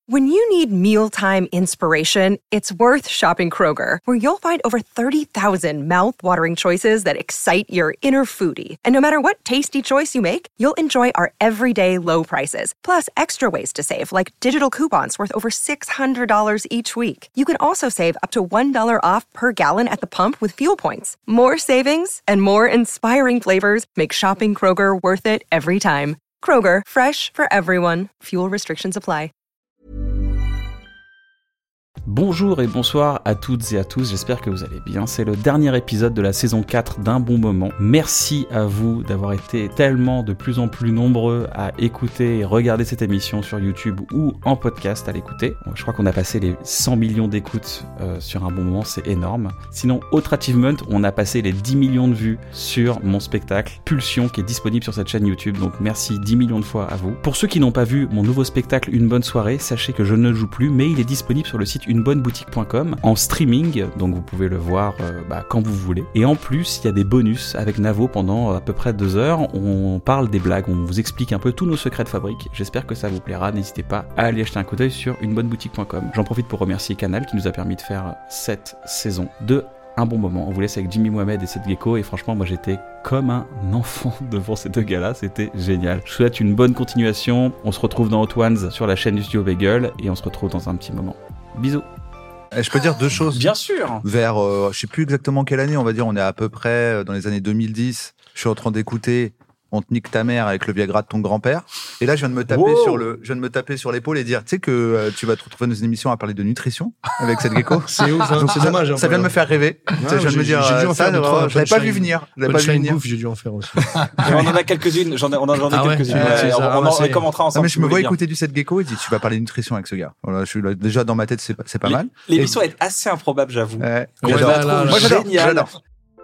When you need mealtime inspiration, it's worth shopping Kroger, where you'll find over 30,000 mouth-watering choices that excite your inner foodie. And no matter what tasty choice you make, you'll enjoy our everyday low prices, plus extra ways to save, like digital coupons worth over $600 each week. You can also save up to $1 off per gallon at the pump with fuel points. More savings and more inspiring flavors make shopping Kroger worth it every time. Kroger, fresh for everyone. Fuel restrictions apply. Bonjour et bonsoir à toutes et à tous, j'espère que vous allez bien. C'est le dernier épisode de la saison 4 d'Un Bon Moment. Merci à vous d'avoir été tellement de plus en plus nombreux à écouter et regarder cette émission sur YouTube ou en podcast à l'écouter. Je crois qu'on a passé les 100 millions d'écoutes sur Un Bon Moment, c'est énorme. Sinon, autre achievement, on a passé les 10 millions de vues sur mon spectacle Pulsion qui est disponible sur cette chaîne YouTube. Donc merci 10 millions de fois à vous. Pour ceux qui n'ont pas vu mon nouveau spectacle Une Bonne Soirée, sachez que je ne le joue plus, mais il est disponible sur le site unebonneboutique.com en streaming, donc vous pouvez le voir quand vous voulez. Et en plus, il y a des bonus avec Navo pendant à peu près 2 heures. On parle des blagues, on vous explique un peu tous nos secrets de fabrique. J'espère que ça vous plaira. N'hésitez pas à aller jeter un coup d'œil sur unebonneboutique.com. J'en profite pour remercier Canal qui nous a permis de faire cette saison de Un Bon Moment. On vous laisse avec Jimmy Mohamed et Seth Gecko, et franchement, moi j'étais comme un enfant devant ces deux gars-là, c'était génial. Je vous souhaite une bonne continuation. On se retrouve dans Hot Ones sur la chaîne du Studio Bagel et on se retrouve dans un petit moment. Bisous. Je peux dire 2 choses. Bien sûr. Vers, je sais plus exactement quelle année, on va dire, on est à peu près dans les années 2010. Je suis en train d'écouter On te nique ta mère avec le Viagra de ton grand-père. Et là, je viens de me taper sur l'épaule et dire, tu sais que tu vas te retrouver dans une émission à parler de nutrition avec cette gecko. C'est ouf, hein, c'est dommage. Ça vient de me faire rêver. Je viens de me dire, ça, je l'avais pas vu venir. Bouffe, j'ai dû en faire aussi. Et on en a quelques-unes. J'en ai quelques-unes. On commentera ensemble. Mais je me vois écouter du Seth Gecko et dis, tu vas parler de nutrition avec ce gars. Voilà, je suis là, déjà dans ma tête, c'est pas mal. L'émission est assez improbable, j'avoue. Moi, j'adore.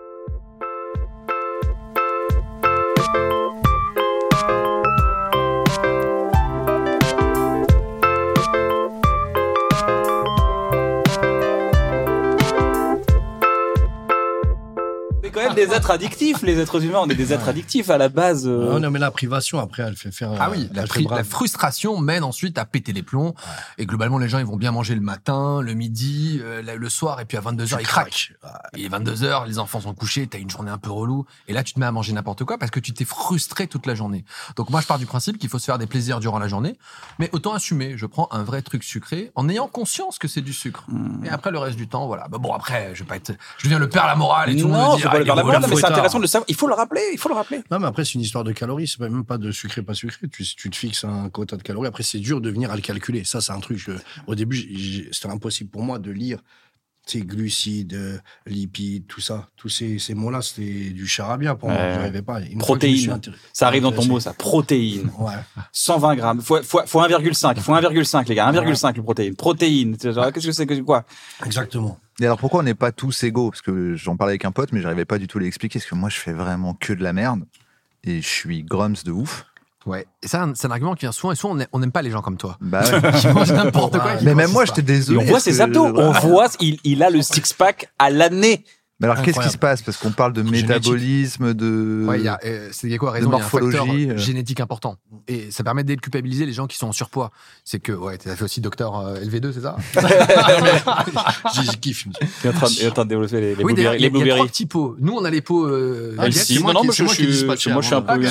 Quand même des êtres addictifs, les êtres humains, on est des êtres addictifs à la base. Non, mais la privation, après, elle fait faire. Ah oui, la frustration mène ensuite à péter les plombs. Et globalement, les gens, ils vont bien manger le matin, le midi, le soir, et puis à 22h, ils craquent. Et 22h, les enfants sont couchés, t'as une journée un peu relou. Et là, tu te mets à manger n'importe quoi parce que tu t'es frustré toute la journée. Donc moi, je pars du principe qu'il faut se faire des plaisirs durant la journée, mais autant assumer. Je prends un vrai truc sucré en ayant conscience que c'est du sucre. Et après, le reste du temps, voilà. Bon, après, je deviens le père à la morale et tout le monde me dit, mais c'est intéressant de le savoir. Il faut le rappeler. Non, mais après, c'est une histoire de calories. C'est même pas de sucré, pas sucré. Tu te fixes un quota de calories. Après, c'est dur de venir à le calculer. Ça, c'est un truc. Au début, c'était impossible pour moi de lire ces glucides, lipides, tout ça. Tous ces mots-là, c'était du charabia pour moi. Je n'arrivais pas. Protéines. Ça arrive dans ton mot, ça. Protéines. Ouais. 120 grammes. Faut 1,5. Faut 1,5, les gars. 1,5 le protéine. Protéines. Qu'est-ce que c'est que quoi? Exactement. Et alors pourquoi on n'est pas tous égaux? Parce que j'en parlais avec un pote, mais j'arrivais pas du tout à l'expliquer. Parce que moi, je fais vraiment que de la merde. Et je suis grums de ouf. Ouais. Et ça, c'est un argument qui vient souvent. Et souvent, on n'aime pas les gens comme toi. Bah ouais. Qui mangent n'importe quoi. Mais même moi, j'étais désolé. Et on voit ses abdos. On voit, il a le six-pack à l'année. Mais alors, qu'est-ce qui se passe? Parce qu'on parle de métabolisme, de c'est Gecko a raison, morphologie, il y a un facteur génétique important. Et ça permet de déculpabiliser les gens qui sont en surpoids. C'est que, tu as fait aussi docteur LV2, c'est ça? Je kiffe. Il est en train de développer les blueberries. Les il y a blueberries. 3 petits pots. Nous, on a les pots LC. Non, moi, je suis un peu...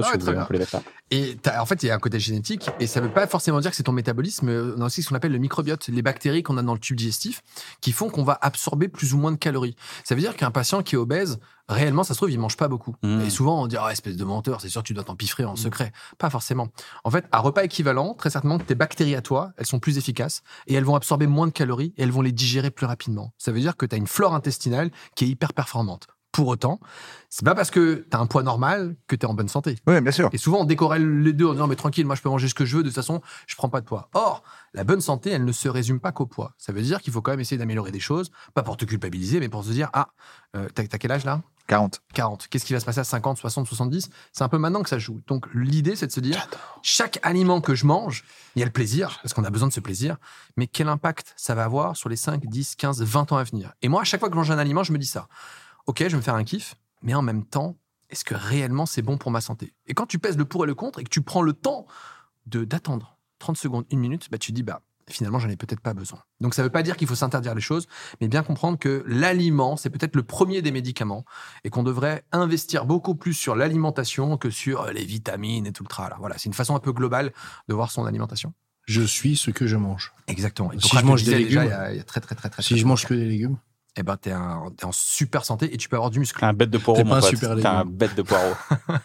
Et en fait, il y a un côté génétique, et ça ne veut pas forcément dire que c'est ton métabolisme. On a aussi ce qu'on appelle le microbiote, les bactéries qu'on a dans le tube digestif, qui font qu'on va absorber plus ou moins de calories. Ça veut dire qu'un patient qui est obèse, réellement, ça se trouve, il mange pas beaucoup. Et souvent, on dit, espèce de menteur, c'est sûr, tu dois t'empiffrer en secret. Pas forcément. En fait, à repas équivalent, très certainement que tes bactéries à toi, elles sont plus efficaces, et elles vont absorber moins de calories, et elles vont les digérer plus rapidement. Ça veut dire que tu as une flore intestinale qui est hyper performante. Pour autant, c'est pas parce que t'as un poids normal que t'es en bonne santé. Oui, bien sûr. Et souvent, on décorrèle les deux en disant, mais tranquille, moi, je peux manger ce que je veux, de toute façon, je prends pas de poids. Or, la bonne santé, elle ne se résume pas qu'au poids. Ça veut dire qu'il faut quand même essayer d'améliorer des choses, pas pour te culpabiliser, mais pour se dire, t'as quel âge là? 40. Qu'est-ce qui va se passer à 50, 60, 70? C'est un peu maintenant que ça joue. Donc, l'idée, c'est de se dire, chaque aliment que je mange, il y a le plaisir, parce qu'on a besoin de ce plaisir, mais quel impact ça va avoir sur les 5, 10, 15, 20 ans à venir? Et moi, à chaque fois que je mange un aliment, je me dis ça. Ok, je vais me faire un kiff, mais en même temps, est-ce que réellement c'est bon pour ma santé? Et quand tu pèses le pour et le contre et que tu prends le temps d'attendre 30 secondes, 1 minute, tu te dis, Finalement, j'en ai peut-être pas besoin. Donc, ça ne veut pas dire qu'il faut s'interdire les choses, mais bien comprendre que l'aliment, c'est peut-être le premier des médicaments et qu'on devrait investir beaucoup plus sur l'alimentation que sur les vitamines et tout le tralala. Voilà, c'est une façon un peu globale de voir son alimentation. Je suis ce que je mange. Exactement. Si je mange des légumes, il y a très si je mange que des légumes, eh ben, t'es en super santé et tu peux avoir du muscle. T'es un bête de poireau, T'es mon pas un pote. super T'es un légume. bête de poireau.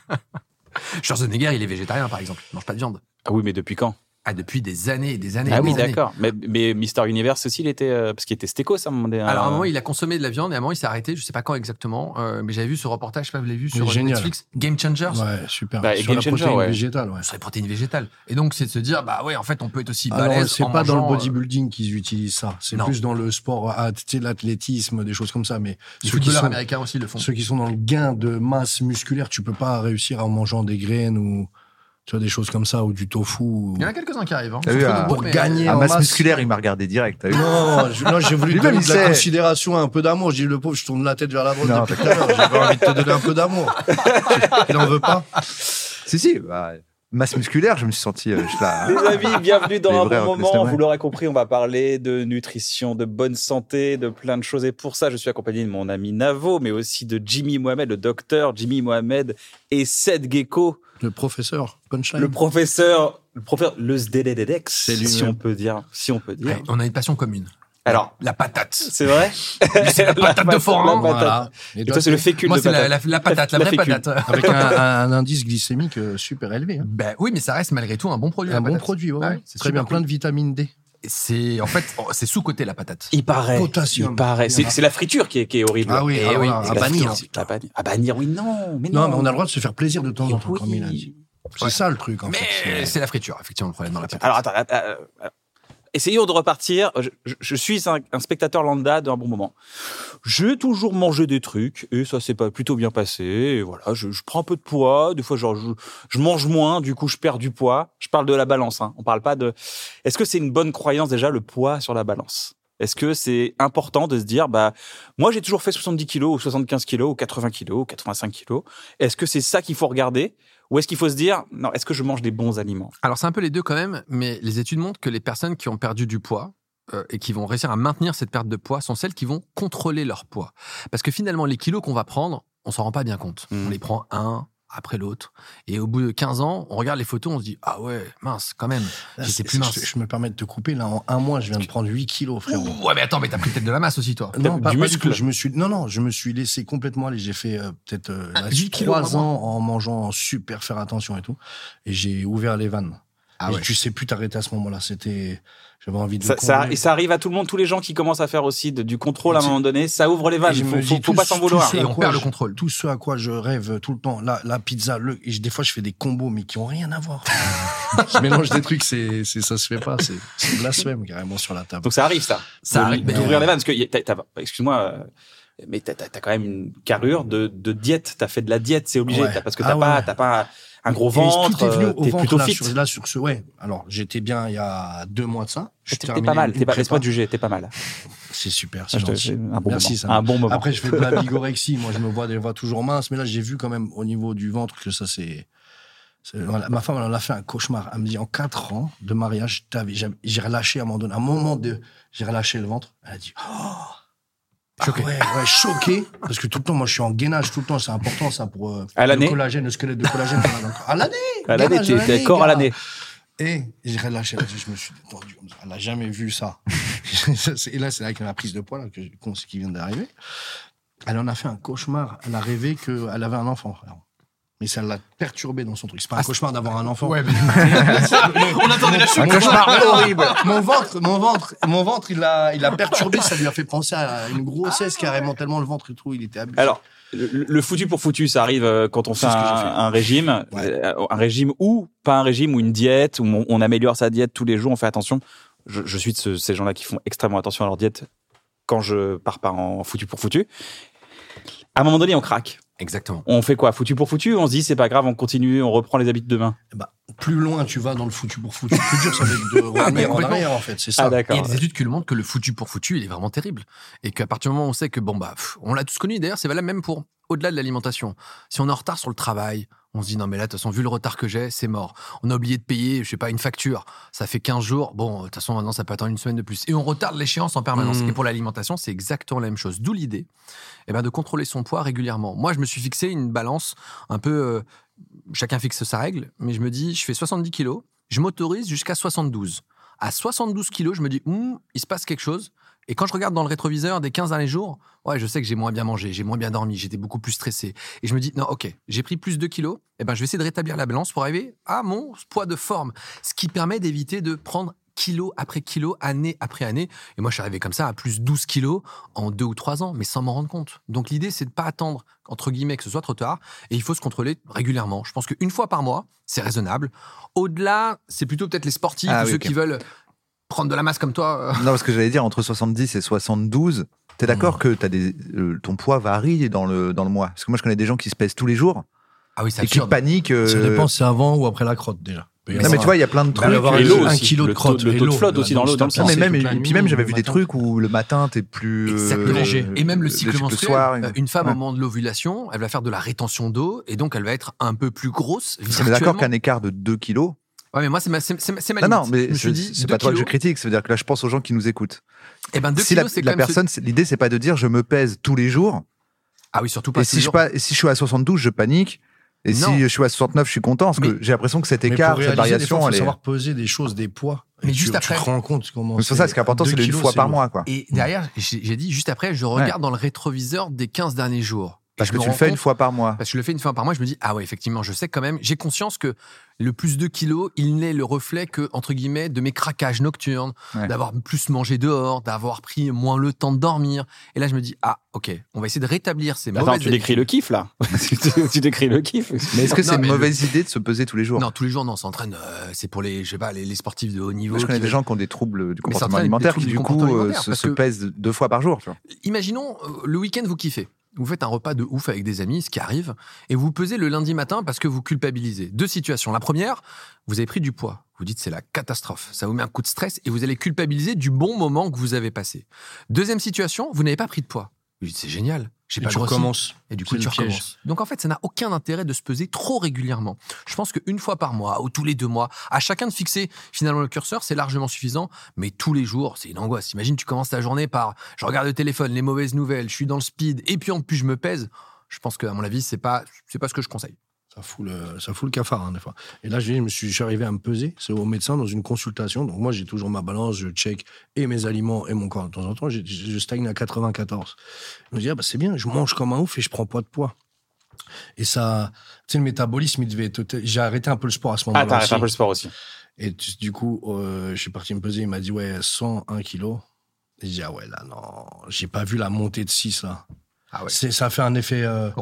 Schwarzenegger, il est végétarien, par exemple. Il mange pas de viande. Ah oui, mais depuis quand? Ah, depuis des années et des années. Ah et oui, des années. d'accord. Mais Mister Universe aussi, il était parce qu'il était stécos à un moment donné. Alors, à un moment, il a consommé de la viande et à un moment, il s'est arrêté. Je sais pas quand exactement, mais j'avais vu ce reportage, je sais pas, vous l'avez vu sur génial. Netflix, Game Changers. ouais, super. Bah, Sur la Game Changer, protéine ouais. végétale, ouais. Sur les protéines végétales. Et donc, c'est de se dire, bah ouais, en fait, on peut être aussi Alors, balèze. c'est en pas dans le mangeant, bodybuilding qu'ils utilisent ça. C'est non. plus dans le sport, tu sais, l'athlétisme, des choses comme ça. Mais Les ceux qui footballeurs sont, américains aussi le font. ceux qui sont dans le gain de masse musculaire, tu peux pas réussir en mangeant des graines ou tu vois, des choses comme ça, ou du tofu. Il y en a quelques-uns qui arrivent. Hein. T'as vu, pour gagner À en masse masse musculaire, il m'a regardé direct. T'as vu Non, j'ai voulu te Lui-même, donner il de la sait. considération, un peu d'amour. J'ai dit, le pauvre, je tourne la tête vers la droite Non, depuis tout à l'heure. J'avais envie de te donner un peu d'amour. Il en veut pas. Si. Bah, masse musculaire, je me suis senti. Là, Les amis, bienvenue dans Les un vrais bon moment. Rock'n'Star, Vous l'aurez compris, on va parler de nutrition, de bonne santé, de plein de choses. Et pour ça, je suis accompagné de mon ami Navo, mais aussi de Jimmy Mohamed, le docteur Jimmy Mohamed, et Seth Gecko, Le professeur Punchline. le professeur Zdelededex, C'est lui-même. si on peut dire. Ouais, on a une passion commune. Alors, La patate. c'est vrai? C'est la patate de forain. la patate. Voilà. Et toi, c'est le fécule Moi, de c'est patate. la patate, la vraie fécule. patate. Avec un indice glycémique super élevé. Hein. Ben oui, mais ça reste malgré tout un bon produit. Un la bon patate. produit, ouais. Ouais, c'est Très bien, super plein cool. de vitamine D. C'est en fait, c'est sous-côté la patate. Il paraît. Potassium. Il paraît. C'est la friture qui est horrible. Ah oui, Et ah voilà, c'est à la bannir. friture. À bannir, oui, non. Mais Non, mais on a le droit de se faire plaisir de temps en temps, Oui. comme il a dit. C'est Ouais. ça le truc, en Mais fait. c'est la friture, effectivement, le problème dans la patate. Alors, attends. Essayons de repartir. Je suis un spectateur lambda d'un bon moment. J'ai toujours mangé des trucs et ça s'est pas plutôt bien passé. Et voilà, je prends un peu de poids. Des fois, genre, je mange moins. Du coup, je perds du poids. Je parle de la balance. Hein. On parle pas de. Est-ce que c'est une bonne croyance déjà le poids sur la balance? Est-ce que c'est important de se dire, bah, moi, j'ai toujours fait 70 kilos ou 75 kilos ou 80 kilos ou 85 kilos. Est-ce que c'est ça qu'il faut regarder? Ou est-ce qu'il faut se dire, non, est-ce que je mange des bons aliments? Alors, c'est un peu les deux quand même, mais les études montrent que les personnes qui ont perdu du poids et qui vont réussir à maintenir cette perte de poids sont celles qui vont contrôler leur poids. Parce que finalement, les kilos qu'on va prendre, on s'en rend pas bien compte. On les prend un après l'autre. Et au bout de 15 ans, on regarde les photos, on se dit, ah ouais, mince, quand même, j'étais plus mince. Je me permets de te couper. Là, en un mois, je viens de prendre 8 kilos, frérot. Ouh, ouais, mais attends, mais t'as pris peut-être de la masse aussi, toi. Non, Du pas muscle. du tout. Je me suis laissé complètement aller. J'ai fait peut-être 8 kilos 3 par ans en mangeant super, faire attention et tout. Et j'ai ouvert les vannes. Ah Et ouais. tu sais plus t'arrêter à ce moment-là. J'avais envie de Et ça arrive à tout le monde, tous les gens qui commencent à faire aussi du contrôle à un Et moment donné, ça ouvre les vannes. Et je me Faut dis, pas s'en vouloir. Et on perd le contrôle. Tout ce à quoi je rêve tout le temps, la pizza, des fois je fais des combos mais qui ont rien à voir. Je mélange des trucs, ça se fait pas, c'est blasphème carrément sur la table. Donc ça arrive, ça. Ça arrive, mais- D'ouvrir les vannes, parce que excuse-moi, mais t'as quand même une carrure de diète. T'as fait de la diète, c'est obligé. Ouais. Parce que Ah ouais. t'as pas un gros Et ventre. tout est venu au T'es ventre plutôt là, fit. sur ce, ouais. Alors j'étais bien il y a 2 mois de ça. Je T'es terminais pas mal. une prépa. Laisse-moi te juger. T'es pas mal. C'est super, Ah, c'est gentil. c'est un bon Merci, moment. ça. Un bon moment. Après je fais de la bigorexie. Moi je me vois toujours mince, mais là j'ai vu quand même au niveau du ventre que ça voilà. Ma femme elle en a fait un cauchemar. Elle me dit en 4 ans de mariage, j'ai relâché à un moment donné, j'ai relâché le ventre. Elle a dit Choqué. Ouais, choqué. Parce que tout le temps, moi, je suis en gainage tout le temps. C'est important, ça, pour À l'année. le collagène, le squelette de collagène qu'on a dans le corps. À l'année. À l'année, Gainage, t'es corps à gars. l'année. Et j'ai relâché. Je me suis détendu comme ça. Elle n'a jamais vu ça. Et là, c'est avec la prise de poids là, qui vient d'arriver. Elle en a fait un cauchemar. Elle a rêvé qu'elle avait un enfant, frère. Mais ça l'a perturbé dans son truc. C'est pas un cauchemar d'avoir un enfant. Ouais, mais... on attendait la suite. Un cauchemar horrible. Mon ventre, il a perturbé. Ça lui a fait penser à une grossesse carrément, tellement le ventre et tout, il était abusé. Alors, le foutu pour foutu, ça arrive quand on fait C'est ce que j'ai fait. un régime, Ouais. un régime ou pas un régime ou une diète où on améliore sa diète tous les jours, on fait attention. Je suis de ces gens-là qui font extrêmement attention à leur diète quand je pars pas en foutu pour foutu. À un moment donné, on craque. Exactement. On fait quoi? Foutu pour foutu? On se dit, c'est pas grave, on continue, on reprend les habitudes demain. Bah, plus loin tu vas dans le foutu pour foutu, plus dur ça va être de revenir en complètement. arrière, en fait. C'est ça. Ah, d'accord. Il y a des études qui le montrent que le foutu pour foutu, il est vraiment terrible. Et qu'à partir du moment où on sait que, on l'a tous connu, d'ailleurs, c'est valable même pour au-delà de l'alimentation. Si on est en retard sur le travail, On se dit, non, mais là, de toute façon, vu le retard que j'ai, c'est mort. On a oublié de payer, je sais pas, une facture. Ça fait 15 jours. Bon, de toute façon, maintenant, ça peut attendre une semaine de plus. Et on retarde l'échéance en permanence. Et pour l'alimentation, c'est exactement la même chose. D'où l'idée de contrôler son poids régulièrement. Moi, je me suis fixé une balance un peu... chacun fixe sa règle. Mais je me dis, je fais 70 kilos. Je m'autorise jusqu'à 72. À 72 kilos, je me dis, il se passe quelque chose. Et quand je regarde dans le rétroviseur des 15 derniers jours, je sais que j'ai moins bien mangé, j'ai moins bien dormi, j'étais beaucoup plus stressé. Et je me dis, non, ok, j'ai pris plus de kilos, je vais essayer de rétablir la balance pour arriver à mon poids de forme. Ce qui permet d'éviter de prendre kilo après kilo, année après année. Et moi, je suis arrivé comme ça à plus 12 kilos en 2 ou 3 ans, mais sans m'en rendre compte. Donc l'idée, c'est de ne pas attendre, entre guillemets, que ce soit trop tard. Et il faut se contrôler régulièrement. Je pense qu'une fois par mois, c'est raisonnable. Au-delà, c'est plutôt peut-être les sportifs ou ceux qui veulent... prendre de la masse comme toi. Non, parce que j'allais dire, entre 70 et 72, t'es d'accord que ton poids varie dans le mois? Parce que moi, je connais des gens qui se pèsent tous les jours. Ah oui, c'est et qui paniquent. Ça dépend si c'est avant ou après la crotte, déjà. Non, mais tu vois, il y a plein de trucs. Et l'eau, 1 kilo de crotte. Le taux de flotte aussi dans l'eau. Puis même, j'avais vu des trucs où le matin, t'es plus léger. Et même le cycle menstruel. Soir, une femme, au moment de l'ovulation, elle va faire de la rétention d'eau et donc elle va être un peu plus grosse. On est d'accord qu'un écart de 2 kilos. Ouais, mais moi, c'est ma limite. Non, mais c'est pas toi que je critique. C'est-à-dire que là, je pense aux gens qui nous écoutent. Et 2 si kilos, c'est la personne, l'idée, c'est pas de dire je me pèse tous les jours. Ah oui, surtout pas. Et si je suis à 72, je panique. Et si je suis à 69, je suis content parce que j'ai l'impression que cet écart, cette variation, il faut savoir peser des choses, des poids. Mais juste après, tu te rends compte comment. C'est ça, ce qui est important, c'est une fois par mois, quoi. Et derrière, j'ai dit juste après, je regarde dans le rétroviseur des 15 derniers jours. Parce que tu le fais une fois par mois. Parce que je le fais une fois par mois, je me dis, ah ouais, effectivement, je sais quand même, j'ai conscience que le plus de kilos, il n'est le reflet que, entre guillemets, de mes craquages nocturnes, d'avoir plus mangé dehors, d'avoir pris moins le temps de dormir. Et là, je me dis, ah, ok, on va essayer de rétablir ces mauvaises habitudes. Tu décris le kiff, là. Tu décris le kiff. Mais est-ce que c'est une mauvaise idée de se peser tous les jours? Non, tous les jours, non, on s'entraîne, c'est pour les, je sais pas, les sportifs de haut niveau. Moi, je connais des gens qui ont des troubles du comportement alimentaire qui, du coup, se pèsent 2 fois par jour, tu vois. Imaginons, le week-end, vous kiffez. Vous faites un repas de ouf avec des amis, ce qui arrive, et vous pesez le lundi matin parce que vous culpabilisez. 2 situations. La première, vous avez pris du poids. Vous dites c'est la catastrophe. Ça vous met un coup de stress et vous allez culpabiliser du bon moment que vous avez passé. Deuxième situation, vous n'avez pas pris de poids. Vous dites c'est génial. J'ai pas recommences. Et du coup, tu recommences. Donc en fait, ça n'a aucun intérêt de se peser trop régulièrement. Je pense qu'une fois par mois ou tous les 2 mois, à chacun de fixer finalement le curseur, c'est largement suffisant. Mais tous les jours, c'est une angoisse. Imagine, tu commences ta journée par je regarde le téléphone, les mauvaises nouvelles, je suis dans le speed, et puis en plus je me pèse. Je pense qu'à mon avis, c'est pas ce que je conseille. Ça fout le cafard, des fois. Et là, je suis arrivé à me peser. C'est au médecin dans une consultation. Donc, moi, j'ai toujours ma balance. Je check et mes aliments et mon corps. De temps en temps, je stagne à 94. Je me dis, c'est bien. Je mange comme un ouf et je prends pas de poids. Et ça, tu sais, le métabolisme, j'ai arrêté un peu le sport à ce moment-là. Ah, t'as arrêté un peu le sport aussi. Et du coup, je suis parti me peser. Il m'a dit, 101 kilos. Et j'ai dit, ah ouais, là, non. J'ai pas vu la montée de 6, là. Ah ouais. Ça a fait un effet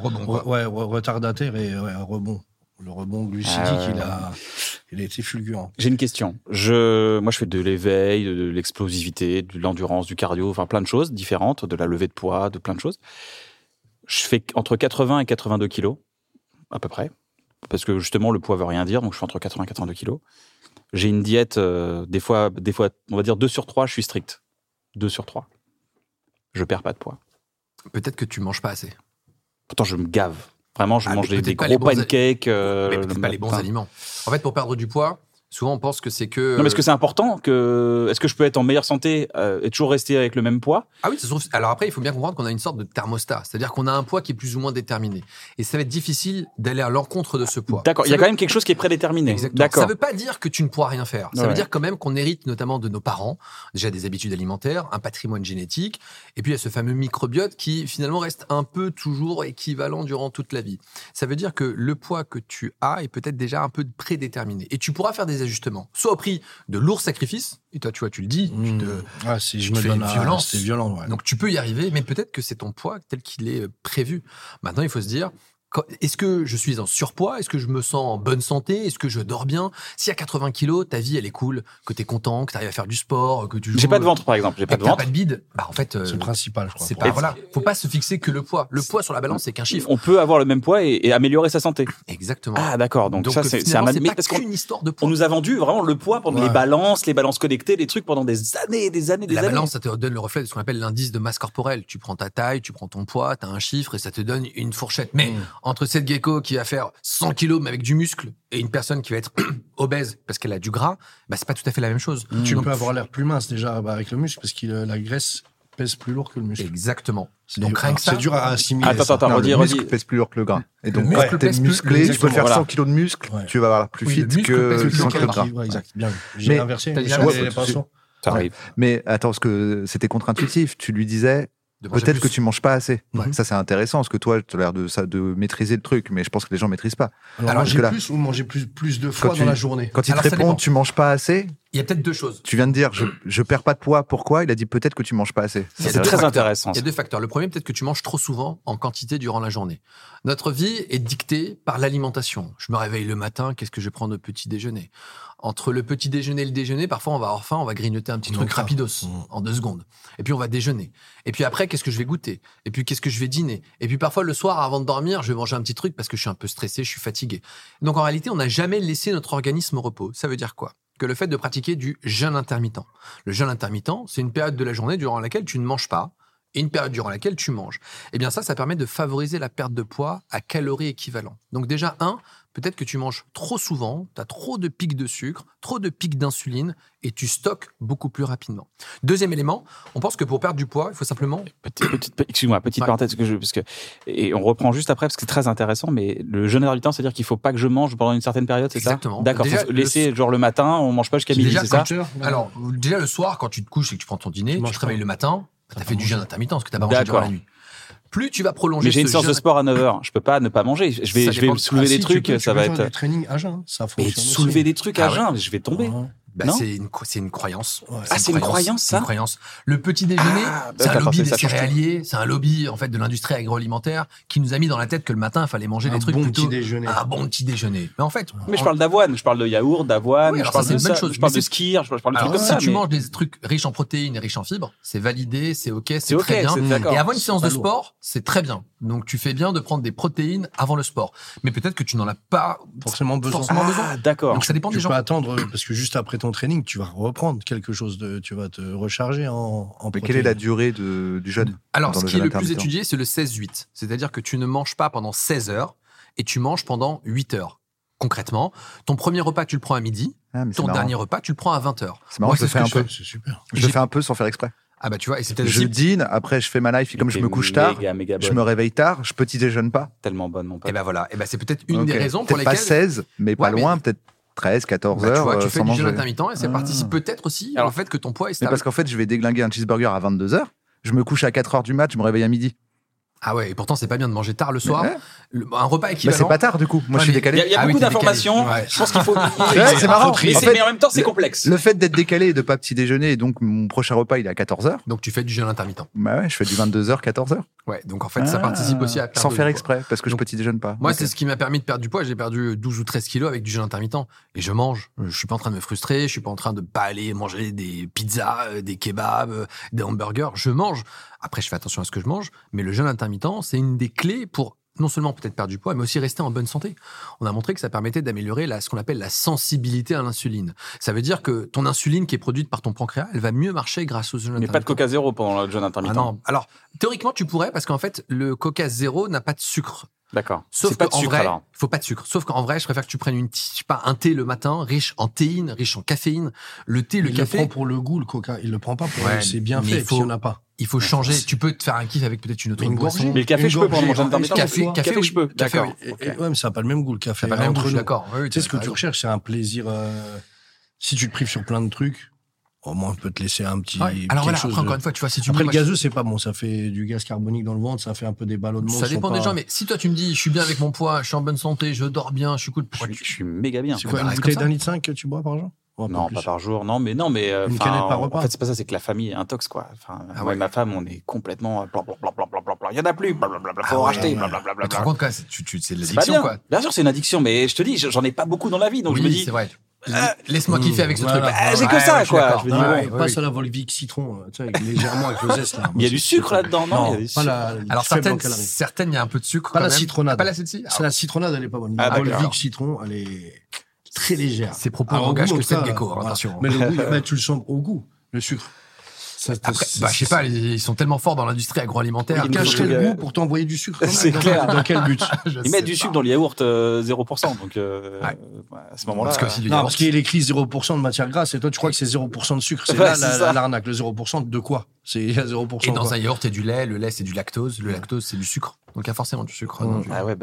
retardataire et rebond. Le rebond glucidique, il a été fulgurant. J'ai une question. Moi, je fais de l'éveil, de l'explosivité, de l'endurance, du cardio, enfin plein de choses différentes, de la levée de poids, de plein de choses. Je fais entre 80 et 82 kilos, à peu près, parce que justement, le poids veut rien dire, donc je fais entre 80 et 82 kilos. J'ai une diète, des fois, on va dire 2 sur 3, je suis strict. 2 sur 3. Je perds pas de poids. Peut-être que tu manges pas assez. Pourtant, je me gave. Vraiment, je mange des gros pancakes. Mais peut-être pas les bons aliments. En fait, pour perdre du poids, souvent on pense que c'est que... Non, mais est-ce que c'est important est-ce que je peux être en meilleure santé et toujours rester avec le même poids? Ah oui, alors après, il faut bien comprendre qu'on a une sorte de thermostat. C'est-à-dire qu'on a un poids qui est plus ou moins déterminé. Et ça va être difficile d'aller à l'encontre de ce poids. D'accord, il y a quand même quelque chose qui est prédéterminé. Exactement. D'accord. Ça veut pas dire que tu ne pourras rien faire. Ça veut dire quand même qu'on hérite notamment de nos parents, déjà des habitudes alimentaires, un patrimoine génétique, et puis il y a ce fameux microbiote qui finalement reste un peu toujours équivalent durant toute la vie. Ça veut dire que le poids que tu as est peut-être déjà un peu prédéterminé. Et tu pourras faire des ajustements. Soit au prix de lourds sacrifices, et toi, tu vois, tu le dis, je me donne violence. C'est violent, ouais. Donc tu peux y arriver, mais peut-être que c'est ton poids tel qu'il est prévu. Maintenant, il faut se dire, est-ce que je suis en surpoids? Est-ce que je me sens en bonne santé? Est-ce que je dors bien? Si à 80 kilos, ta vie, elle est cool, que t'es content, que t'arrives à faire du sport, que tu joues... J'ai pas de ventre, par exemple. J'ai pas de ventre. T'as pas de bide. En fait, c'est le principal, je crois. C'est pas, faut pas se fixer que le poids. Le poids sur la balance, c'est qu'un chiffre. On peut avoir le même poids et améliorer sa santé. Exactement. Ah, d'accord. Donc ça, c'est pas parce qu'une histoire de poids. On nous a vendu vraiment le poids pendant les balances connectées, les trucs pendant des années et des années. La balance, ça te donne le reflet de ce qu'on appelle l'indice de masse corporelle. Tu prends ta taille, tu prends ton poids, t'as un chiffre et ça te donne une fourchette. Mais entre cette gecko qui va faire 100 kilos mais avec du muscle et une personne qui va être obèse parce qu'elle a du gras, bah, c'est pas tout à fait la même chose. Tu peux avoir l'air plus mince déjà avec le muscle parce que la graisse pèse plus lourd que le muscle. Exactement. Donc rien que ça. C'est dur à assimiler. Attends, Non, redis. le muscle pèse plus lourd que le gras. Et donc, muscle quand t'es pèse plus- musclé, tu peux faire Voilà. 100 kilos de muscle, Ouais. tu vas avoir plus Oui, fit le muscle pèse que plus 100 lourd que le kilos de gras. Ouais, exact. Bien. J'ai Mais- inversé. T'as dit Sur inversé. les pinceaux. Ça arrive. Mais attends, parce que c'était contre-intuitif. Tu lui disais, De manger peut-être plus. que tu manges pas assez. Ouais. Ça, c'est intéressant, parce que toi, tu as l'air de maîtriser le truc, mais je pense que les gens maîtrisent pas. Alors, Alors, manger que là- plus ou manger plus de fois Quand dans tu- la journée. Quand il Alors, te ça répond, dépend. tu manges pas assez, Il y a peut-être deux choses. tu viens de dire, je perds pas de poids, pourquoi? Il a dit peut-être que tu manges pas assez. Il y a C'est deux très facteurs. intéressant. Il y a deux facteurs. Le premier, peut-être que tu manges trop souvent en quantité durant la journée. Notre vie est dictée par l'alimentation. Je me réveille le matin, qu'est-ce que je prends de petit déjeuner? Entre le petit déjeuner et le déjeuner, parfois on va avoir faim, on va grignoter un petit truc Longtemps. rapidos, en 2 secondes. Et puis on va déjeuner. Et puis après, qu'est-ce que je vais goûter? Et puis qu'est-ce que je vais dîner? Et puis parfois le soir, avant de dormir, je vais manger un petit truc parce que je suis un peu stressé, je suis fatigué. Donc en réalité, on n'a jamais laissé notre organisme au repos. Ça veut dire quoi? Que le fait de pratiquer du jeûne intermittent. Le jeûne intermittent, c'est une période de la journée durant laquelle tu ne manges pas et une période durant laquelle tu manges. Eh bien ça permet de favoriser la perte de poids à calories équivalents. Donc déjà, peut-être que tu manges trop souvent, tu as trop de pics de sucre, trop de pics d'insuline et tu stockes beaucoup plus rapidement. Deuxième élément, on pense que pour perdre du poids, il faut simplement... Excuse-moi, petite Ouais. parenthèse, et on reprend juste après parce que c'est très intéressant, mais le jeûne intermittent, c'est-à-dire qu'il faut pas que je mange pendant une certaine période, c'est ça? Exactement. D'accord, Déjà, faut laisser, genre le matin, on mange pas jusqu'à midi, Déjà, c'est ça? Alors, déjà le soir, quand tu te couches et que tu prends ton dîner, tu manges te réveilles pas. le matin, tu as fait du manger. jeûne intermittent parce que tu n'as pas mangé durant la D'accord. nuit. Plus tu vas prolonger Mais j'ai une ce séance de jeûne- sport à 9h, je peux pas ne pas manger, je vais Ça dépend. soulever des trucs, ça va Tu être... peux faire du training à jeun. Ça Mais fonctionne soulever des trucs à Ah ouais. jeun, je vais tomber. Bah, Non c'est une croyance. Ouais. Ah, c'est une croyance, ça? C'est une croyance. Le petit déjeuner, Ah, c'est un attends, lobby ça des change tout. céréaliers, c'est un lobby en fait de l'industrie agroalimentaire qui nous a mis dans la tête que le matin il fallait manger Un des trucs bon plutôt petit déjeuner. un bon petit déjeuner. Mais en fait, Mais je parle d'avoine, je parle de yaourt, d'avoine, Oui, je alors parle ça, c'est de une bonne ça, chose. je parle Mais de skir, je parle de alors, trucs comme si ça. tu mais- manges des trucs riches en protéines et riches en fibres, c'est validé, c'est ok, c'est ok, très bien. c'est d'accord. Et avant une séance de pas lourd. sport, c'est très bien. Donc tu fais bien de prendre des protéines avant le sport. Mais peut-être que tu n'en as pas Forcément besoin. Ah, d'accord. Donc ça dépend Tu des gens. peux attendre parce que juste après ton training, tu vas reprendre quelque chose tu vas te recharger en Mais protéines. quelle est la durée du jeûne? Alors, dans ce le qui est jeûne le plus intermittent? étudié, c'est le 16-8. C'est-à-dire que tu ne manges pas pendant 16 heures et tu manges pendant 8 heures. Concrètement, ton premier repas, tu le prends à midi. Ah, mais c'est Ton marrant. dernier repas, tu le prends à 20 heures. C'est marrant, Moi, je le c'est fais ce un que je peu. C'est super. Je le fais un peu sans faire exprès. Ah bah tu vois, et c'est peut-être Je aussi... dîne, après je fais ma life, et comme je me couche tard, méga je bonne. me réveille tard, je petit déjeune pas. Tellement bonne, mon pote. Et ben voilà, et ben c'est peut-être une Ok. des raisons pour Peut-être pas lesquelles... 16, mais pas Ouais, mais- loin, peut-être 13, 14 Bah, tu heures vois, tu sans fais du jeûne manger. intermittent et ça Ah. participe peut-être aussi Alors, au fait que ton poids est Mais stable. parce qu'en fait, je vais déglinguer un cheeseburger à 22 heures, je me couche à 4 heures du mat, je me réveille à midi. Ah ouais, et pourtant c'est pas bien de manger tard le soir. Ouais. Un repas Bah, équivalent... c'est pas tard du coup, moi Ouais, je suis mais- Il y a, décalé. il y a Ah oui, beaucoup t'es décalé. d'informations. Ouais. Je pense qu'il faut. c'est marrant. Mais, En fait, mais en même temps, c'est complexe. Le fait d'être décalé et de pas petit déjeuner, et donc mon prochain repas il est à 14 heures, Donc tu fais du jeûne intermittent. bah ouais, je fais du 22 heures, 14 heures. Ouais, donc en fait ça participe aussi à perdre Sans du faire poids. exprès, parce que je Donc, petit déjeune pas. Moi, Ok. c'est ce qui m'a permis de perdre du poids. J'ai perdu 12 ou 13 kilos avec du jeûne intermittent. Et je mange. Je suis pas en train de me frustrer. Je suis pas en train de pas aller manger des pizzas, des kebabs, des hamburgers. Je mange. Après, je fais attention à ce que je mange. Mais le jeûne intermittent, c'est une des clés pour non seulement peut-être perdre du poids, mais aussi rester en bonne santé. On a montré que ça permettait d'améliorer ce qu'on appelle la sensibilité à l'insuline. Ça veut dire que ton insuline qui est produite par ton pancréas, elle va mieux marcher grâce au jeûne Mais intermittent. pas de Coca Zéro pendant le jeûne Ah intermittent. non. Alors, théoriquement, tu pourrais, parce qu'en fait, le Coca zéro n'a pas de sucre. D'accord. Sauf C'est pas de qu'en sucre vrai, alors. il faut pas de sucre. Sauf qu'en vrai, je préfère que tu prennes un thé le matin, riche en théine, riche en caféine. Le thé, le Il le café, prend pour le goût, le coca. Il le prend pas pour Ouais, c'est bien mais fait, il faut- puis il n'y en a pas. il faut changer. Tu peux te faire un kiff avec peut-être une autre Mais une boisson. gorgée. Mais le café, Une je peux pendant mon gorgée, jeûne intermittent. Café, Café, oui. je peux. Café, D'accord. oui. Ok. Ouais, mais ça n'a pas le même goût, le café. C'est pas le même goût, Entre je suis nous. d'accord. Oui, Tu sais, ce que t'as tu raison. recherches, c'est un plaisir. Si tu te prives sur plein de trucs, au moins, on peut te laisser un petit. Ouais. Alors voilà, quelque chose après, encore de- une fois, tu vois, si tu me Après, dis, le moi, gazeux, c'est pas bon. Ça fait du gaz carbonique dans le ventre, ça fait un peu des ballonnements. ça qui dépend sont des pas- gens, mais si toi tu me dis, je suis bien avec mon poids, je suis en bonne santé, je dors bien, je suis cool, pourquoi Je suis méga bien. C'est quoi, bah, une reste bouteille comme ça. d'un litre 5 que tu bois par jour? Oh, Non, plus. pas par jour. Non, mais Une enfin, canette par repas. En fait, c'est pas ça, c'est que la famille est intox, quoi. Enfin, Ah moi et ouais. ma femme, on est complètement blablabla. Il y en a plus, blablabla. Faut Ah ouais, racheter, ouais. blablabla. Tu te rends compte quoi c'est de C'est pas l'addiction bien. quoi. Bien sûr, c'est une addiction, mais je te dis, j'en ai pas beaucoup dans la vie, donc Oui, je me dis, c'est vrai. Laisse-moi kiffer avec ce Voilà. truc. Ah, j'ai que Ouais, ça, ouais, je suis quoi. d'accord. Je me dis, Non, bon, Ouais, passe oui. à la Volvic citron, tu sais, avec légèrement avec le zeste là. il y a du sucre là-dedans, non? Il y a du pas sucre. la. Alors faible en certaines, calories. certaines, il y a un peu de sucre. Pas quand la même. citronnade. Pas la celle-ci. C'est la citronnade, elle est pas bonne. Ah, La d'accord. Volvic citron, elle est très légère. C'est propos Alors, au langage goût, que en c'est tout de cas, gecko, voilà. attention. Mais le goût, bah, tu le sens au goût, le sucre. Après, je sais pas, ils sont tellement forts dans l'industrie agroalimentaire. Ils cachent le goût pour t'envoyer du sucre. C'est clair. Dans quel but? Ils mettent du sucre dans le yaourt 0%. Donc, à ce moment-là. Parce qu'il est écrit 0% de matière grasse et toi, tu crois que c'est 0% de sucre. C'est là l'arnaque. Le 0% de quoi? C'est 0%. Et dans un yaourt, il y a du lait. Le lait, c'est du lactose. Le lactose, c'est du sucre. Donc, il y a forcément du sucre. Ah ouais.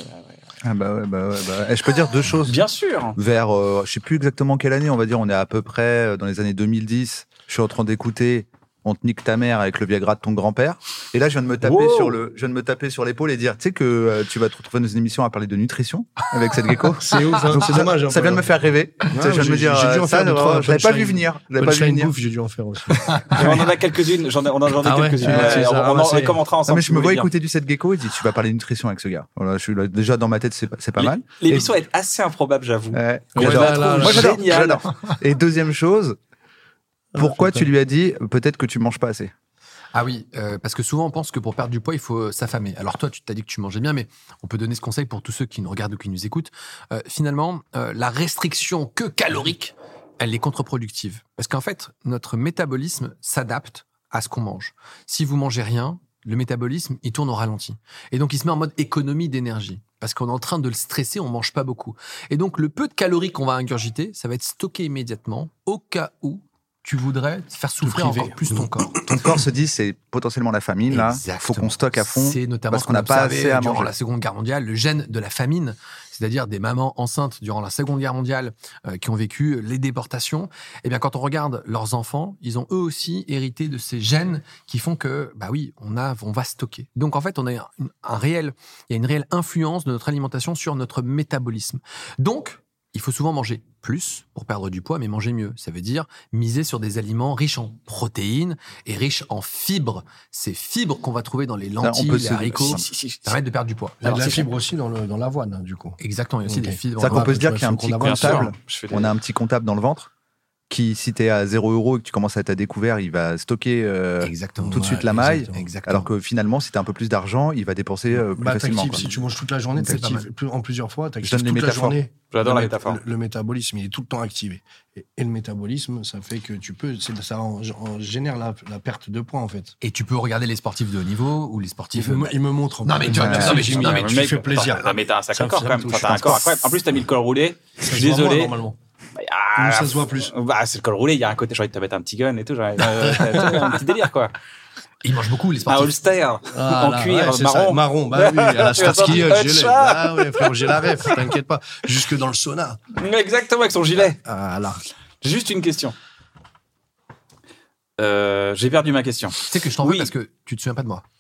Et je peux dire deux choses. Bien sûr. Vers, je sais plus exactement quelle année, on va dire, on est à peu près dans les années 2010. Je suis en train d'écouter On te nique ta mère avec le Viagra de ton grand-père. Et là, je viens de me taper sur l'épaule et dire, tu sais que tu vas te retrouver dans une émission à parler de nutrition avec cette gecko. C'est ouf, hein, c'est dommage. Ça vient de me faire rêver. Je viens de me dire, ça, je l'avais pas vu venir. J'ai dû en faire aussi. On en a quelques-unes. J'en ai quelques-unes. On commentera ensemble. Mais je me vois écouter du set gecko et dis, tu vas parler de nutrition avec ce gars. Voilà, je suis là, déjà dans ma tête, c'est pas mal. L'émission est assez improbable, j'avoue. Moi, j'adore. Et deuxième chose, pourquoi tu lui as dit peut-être que tu manges pas assez? Ah oui, parce que souvent on pense que pour perdre du poids, il faut s'affamer. Alors toi, tu t'as dit que tu mangeais bien, mais on peut donner ce conseil pour tous ceux qui nous regardent ou qui nous écoutent. Finalement, la restriction que calorique, elle est contre-productive. Parce qu'en fait, notre métabolisme s'adapte à ce qu'on mange. Si vous mangez rien, le métabolisme, il tourne au ralenti. Et donc, il se met en mode économie d'énergie. Parce qu'on est en train de le stresser, on mange pas beaucoup. Et donc, le peu de calories qu'on va ingurgiter, ça va être stocké immédiatement au cas où tu voudrais faire souffrir encore plus ton corps. Ton corps se dit, c'est potentiellement la famine, là. Il faut qu'on stocke à fond. C'est notamment parce qu'on n'a pas assez à manger. Durant la Seconde Guerre mondiale, le gène de la famine, c'est-à-dire des mamans enceintes durant la Seconde Guerre mondiale qui ont vécu les déportations. Eh bien, quand on regarde leurs enfants, ils ont eux aussi hérité de ces gènes qui font que, bah oui, on va stocker. Donc, en fait, il y a une réelle influence de notre alimentation sur notre métabolisme. Donc, il faut souvent manger plus pour perdre du poids, mais manger mieux. Ça veut dire miser sur des aliments riches en protéines et riches en fibres. Ces fibres qu'on va trouver dans les lentilles, les haricots, permettent de perdre du poids. Il y a de la fibre aussi dans l'avoine, du coup. Exactement, il y a aussi des fibres. C'est-à-dire qu'on peut se dire qu'il y a un petit comptable. On a un petit comptable dans le ventre qui, si t'es à 0 € et que tu commences à être à découvert, il va stocker tout de suite la maille. Exactement. Alors que finalement, si t'as un peu plus d'argent, il va dépenser plus facilement. Si tu manges toute la journée, t'actives en plusieurs fois, t'actives toute la journée. J'adore la métaphore. Le métabolisme, il est tout le temps activé. Et le métabolisme, ça fait que ça génère la perte de poids, en fait. Et tu peux regarder les sportifs de haut niveau ou les sportifs. Il me montre. Non, mais tu fais plaisir. Non, mais t'as un sacré corps quand même. T'as un corps incroyable. En plus, t'as mis le col roulé. Je suis désolé. Normalement. Ça se voit plus. C'est le col roulé, il y a un côté, j'ai envie de te mettre un petit gun et tout, un petit délire, quoi. Ils mangent beaucoup, les sportifs. Un Ulster, en cuir, marron. Marron, bah oui, à la Starsky Hutch. Ah ouais, frère, j'ai la ref, t'inquiète pas. Jusque dans le sauna. Exactement, avec son gilet. Ah là. Juste une question. J'ai perdu ma question. Tu sais que je t'en veux parce que tu te souviens pas de moi.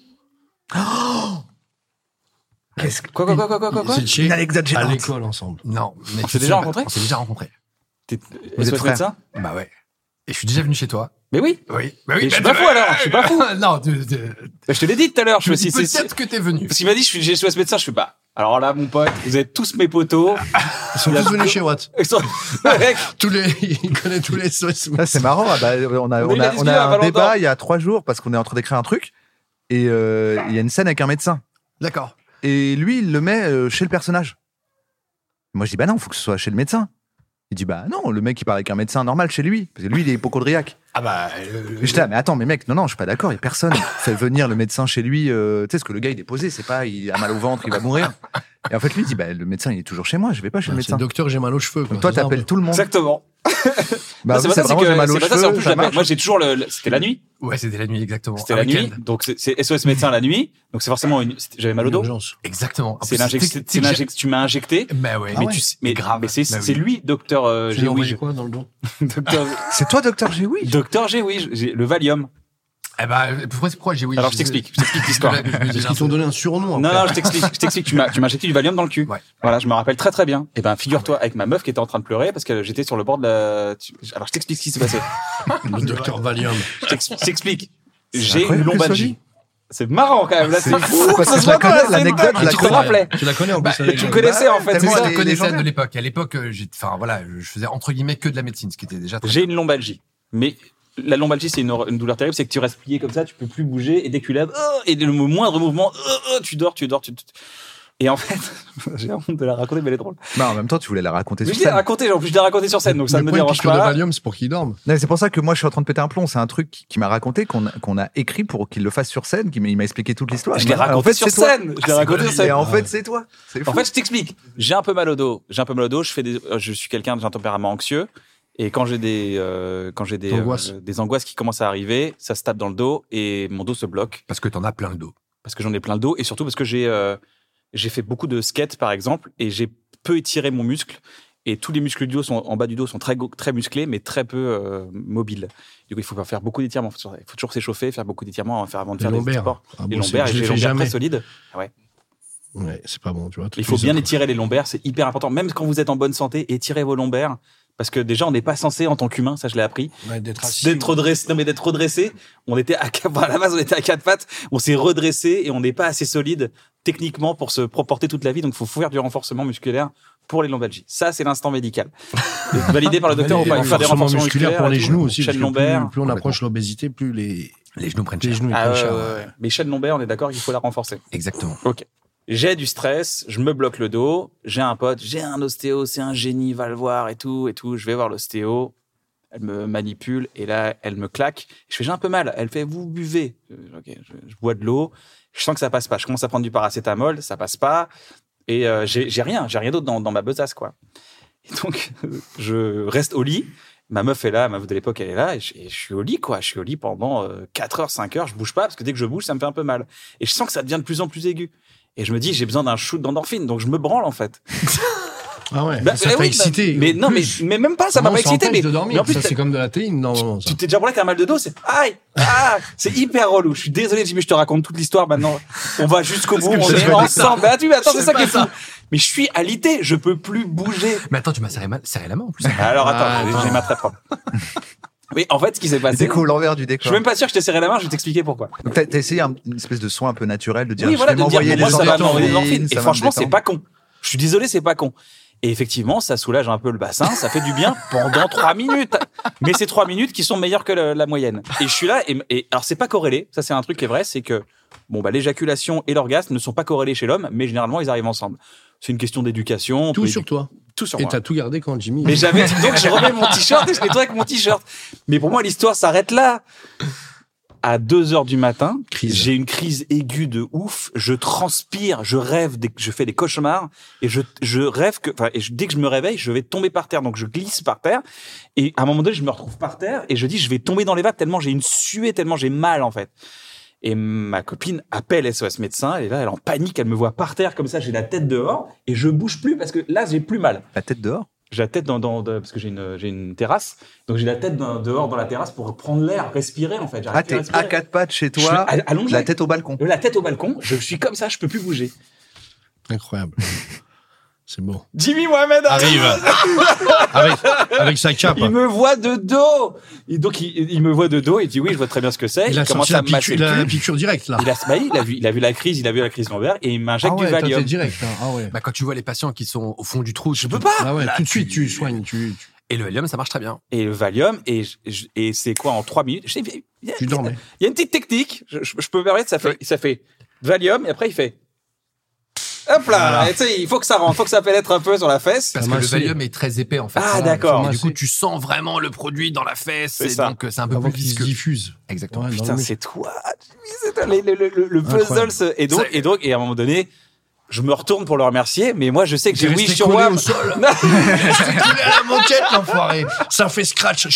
Quoi C'est une anecdote gênante. À l'école ensemble. Non, mais on s'est déjà rencontrés. On s'est déjà rencontrés. Vous êtes frères? Ça? Bah ouais. Et je suis déjà venu chez toi. Mais oui. Oui. Je suis pas fou alors. Je suis pas fou. Non. Je te l'ai dit tout à l'heure. Peut-être que t'es venu. Parce qu'il m'a dit, j'ai SOS médecin. Je fais pas. Alors là, mon pote, vous êtes tous mes potos. Ils sont tous venus chez Watt. Il connaît tous les SOS médecins. C'est marrant. On a un débat il y a 3 jours parce qu'on est en train d'écrire un truc et il y a une scène avec un médecin. D'accord. Et lui, il le met chez le personnage. Moi, je dis, bah non, il faut que ce soit chez le médecin. Il dit, bah non, le mec, il parle avec un médecin normal chez lui. Parce que lui, il est hypochondriaque. Ah bah. Je dis, mais attends, mais mec, non, je suis pas d'accord, il y a personne. Fait venir le médecin chez lui. Tu sais, parce que le gars, il est posé, c'est pas, il a mal au ventre, il va mourir. Et en fait, lui, il dit, bah le médecin, il est toujours chez moi, je vais pas chez le médecin. Docteur, j'ai mal aux cheveux. Donc toi, t'appelles tout le monde. Exactement. Bah, c'est vraiment j'ai mal aux cheveux. Moi, j'ai toujours c'était la nuit. Ouais, c'était la nuit, exactement. C'était la nuit. Donc, c'est SOS médecin la nuit. Donc, c'est forcément j'avais mal au dos. Exactement. C'est tu m'as injecté. Bah ouais. Mais grave. Mais c'est lui, docteur Géouige. Quoi dans le dos? C'est toi, docteur Géouige? Docteur Géouige. Le Valium. Eh ben, pourquoi Géouige? Alors, je t'explique l'histoire. Ils t'ont donné un surnom. Non, je t'explique. Tu m'as injecté du Valium dans le cul. Voilà, je me rappelle très très bien. Et ben, figure-toi, avec ma meuf qui était en train de pleurer parce que j'étais sur le bord de la. Alors, je t'explique ce qui s'est passé. Le docteur Valium. Je t'explique. J'ai une lombalgie. C'est marrant quand même. Là, c'est fou. Parce que je la connais, l'anecdote, je la connais. Tu la connais en plus. Tu connaissais en fait. C'est ça, je connaissais de l'époque. À l'époque, je faisais entre guillemets que de la médecine, ce qui était déjà. J'ai une lombalgie, mais la lombalgie, c'est une douleur terrible, c'est que tu restes plié comme ça, tu peux plus bouger, et dès que tu lèves, et le moindre mouvement, tu dors. Et en fait, j'ai honte de la raconter, mais elle est drôle. Non, en même temps, tu voulais la raconter Mais sur je l'ai scène. raconté, en plus, je l'ai raconté sur scène, donc ça ne me dérange Le pas. Valium, c'est pour qu'il dorme. Non, c'est pour ça que moi, je suis en train de péter un plomb. C'est un truc qui m'a raconté, qu'on a écrit pour qu'il le fasse sur scène, il m'a expliqué toute l'histoire. Je l'ai En raconté fait, sur c'est toi. scène. Je l'ai raconté sur Et scène. en fait, c'est toi. C'est fou. En fait, je t'explique. J'ai un peu mal au dos. Je suis quelqu'un d'un tempérament anxieux. Et quand j'ai des angoisses qui commencent à arriver, ça se tape dans le dos et mon dos se bloque. Parce que t'en as plein le dos. Parce que j'en ai plein le dos et surtout parce que j'ai fait beaucoup de skate, par exemple, et j'ai peu étiré mon muscle. Et tous les muscles du dos en bas du dos sont très musclés, mais très peu mobiles. Du coup, il faut faire beaucoup d'étirements. Il faut toujours s'échauffer, faire beaucoup d'étirements avant de faire des sports. Les lombaires, et j'ai les lombaires très solides. Ouais. Ouais, c'est pas bon, tu vois. Il faut bien étirer les lombaires, c'est hyper important. Même quand vous êtes en bonne santé, étirez vos lombaires. Parce que déjà, on n'est pas censé, en tant qu'humain, ça je l'ai appris, d'être redressé. Non, mais d'être redressé. À la base, on était à 4 pattes. On s'est redressé et on n'est pas assez solide techniquement pour se porter toute la vie. Donc, il faut faire du renforcement musculaire pour les lombalgies. Ça, c'est l'instant médical. Validé par le docteur. On va faire des renforcements musculaires pour les genoux aussi. Chaîne lombaire. Plus on approche l'obésité, plus les genoux prennent cher. Ouais. Mais chaîne lombaire, on est d'accord qu'il faut la renforcer. Exactement. Ok. J'ai du stress, je me bloque le dos, j'ai un pote, j'ai un ostéo, c'est un génie, va le voir et tout. Je vais voir l'ostéo, elle me manipule et là, elle me claque. Je fais, j'ai un peu mal. Elle fait, vous buvez. Ok, je bois de l'eau. Je sens que ça passe pas. Je commence à prendre du paracétamol, ça passe pas. Et j'ai rien d'autre dans ma besace, quoi. Et donc, je reste au lit. Ma meuf est là, ma meuf de l'époque, elle est là, et je suis au lit, quoi. Je suis au lit pendant 4 heures, 5 heures, je bouge pas, parce que dès que je bouge, ça me fait un peu mal. Et je sens que ça devient de plus en plus aigu. Et je me dis, j'ai besoin d'un shoot d'endorphine, donc je me branle, en fait. Ah ouais, ça t'a excité. Mais non, mais même pas, ça m'a pas excité. Mais en plus, ça, c'est comme de la théine. Non, tu t'es déjà branlé, t'as un mal de dos, c'est aïe, c'est hyper relou. Je suis désolé, Jimmy, je te raconte toute l'histoire maintenant. On va jusqu'au bout, on est ensemble. Mais attends, c'est ça qui est fou. Mais je suis alité, je peux plus bouger. Mais attends, tu m'as serré la main en plus. Alors attends, j'ai ma très propre. Oui, en fait, ce qui s'est passé. Découvre l'envers du décor. Je suis même pas sûr que je t'ai serré la main, je vais t'expliquer pourquoi. Donc t'as essayé une espèce de soin un peu naturel de dire, oui, voilà, je vais m'envoyer moi, ça va m'envoyer des endorphines. Et ça va franchement, me c'est détendre. pas con. Je suis désolé, c'est pas con. Et effectivement, ça soulage un peu le bassin, ça fait du bien pendant 3 minutes. Mais c'est 3 minutes qui sont meilleures que la moyenne. Et je suis là, et alors c'est pas corrélé. Ça, c'est un truc qui est vrai, c'est que, l'éjaculation et l'orgasme ne sont pas corrélés chez l'homme, mais généralement, ils arrivent ensemble. C'est une question d'éducation. Tout sur toi. Tout sur et moi. t'as tout gardé quand Jimmy. Mais j'avais, donc je remets mon t-shirt et je nettoie avec mon t-shirt. Mais pour moi, l'histoire s'arrête là. À 2h du matin, j'ai une crise aiguë de ouf. Je transpire, je rêve, je fais des cauchemars et je rêve dès que je me réveille, je vais tomber par terre. Donc je glisse par terre et à un moment donné, je me retrouve par terre et je dis je vais tomber dans les vagues tellement j'ai une suée, tellement j'ai mal en fait. Et ma copine appelle SOS médecin et là elle est en panique, elle me voit par terre comme ça, j'ai la tête dehors et je bouge plus parce que là j'ai plus mal. La tête dehors? J'ai la tête parce que j'ai une terrasse, donc j'ai la tête dehors dans la terrasse pour prendre l'air, respirer en fait. T'es à 4 pattes chez toi, allongé, la tête au balcon. La tête au balcon, je suis comme ça, je peux plus bouger. Incroyable. C'est beau. Jimmy Mohamed arrive avec sa cape. Il me voit de dos. Et donc il me voit de dos, il dit oui, je vois très bien ce que c'est. Il a commencé à me masser la piqûre directe là. Il a vu la crise lombaire et il m'injecte du Valium. Direct. Ah ouais. Quand tu vois les patients qui sont au fond du trou, je peux pas. Ah ouais, tout de suite tu soignes. Et le Valium, ça marche très bien. Et le Valium, et c'est quoi en 3 minutes? Tu dormais. Il y a une petite technique. Je peux me permettre, ça fait Valium et après il fait. Hop là, tu sais, il faut que ça rentre, faut que ça pénètre un peu sur la fesse. Parce que le Valium est très épais en fait. Ah d'accord. Du coup, tu sens vraiment le produit dans la fesse. C'est ça. Donc c'est un peu plus visqueux. qui se diffuse. Exactement. Ouais, putain, c'est toi. Le puzzle. Et à un moment donné, je me retourne pour le remercier, mais moi je sais que j'ai oui sur moi. Au sol. J'étais collé à la moquette, l'enfoiré. Ça fait scratch.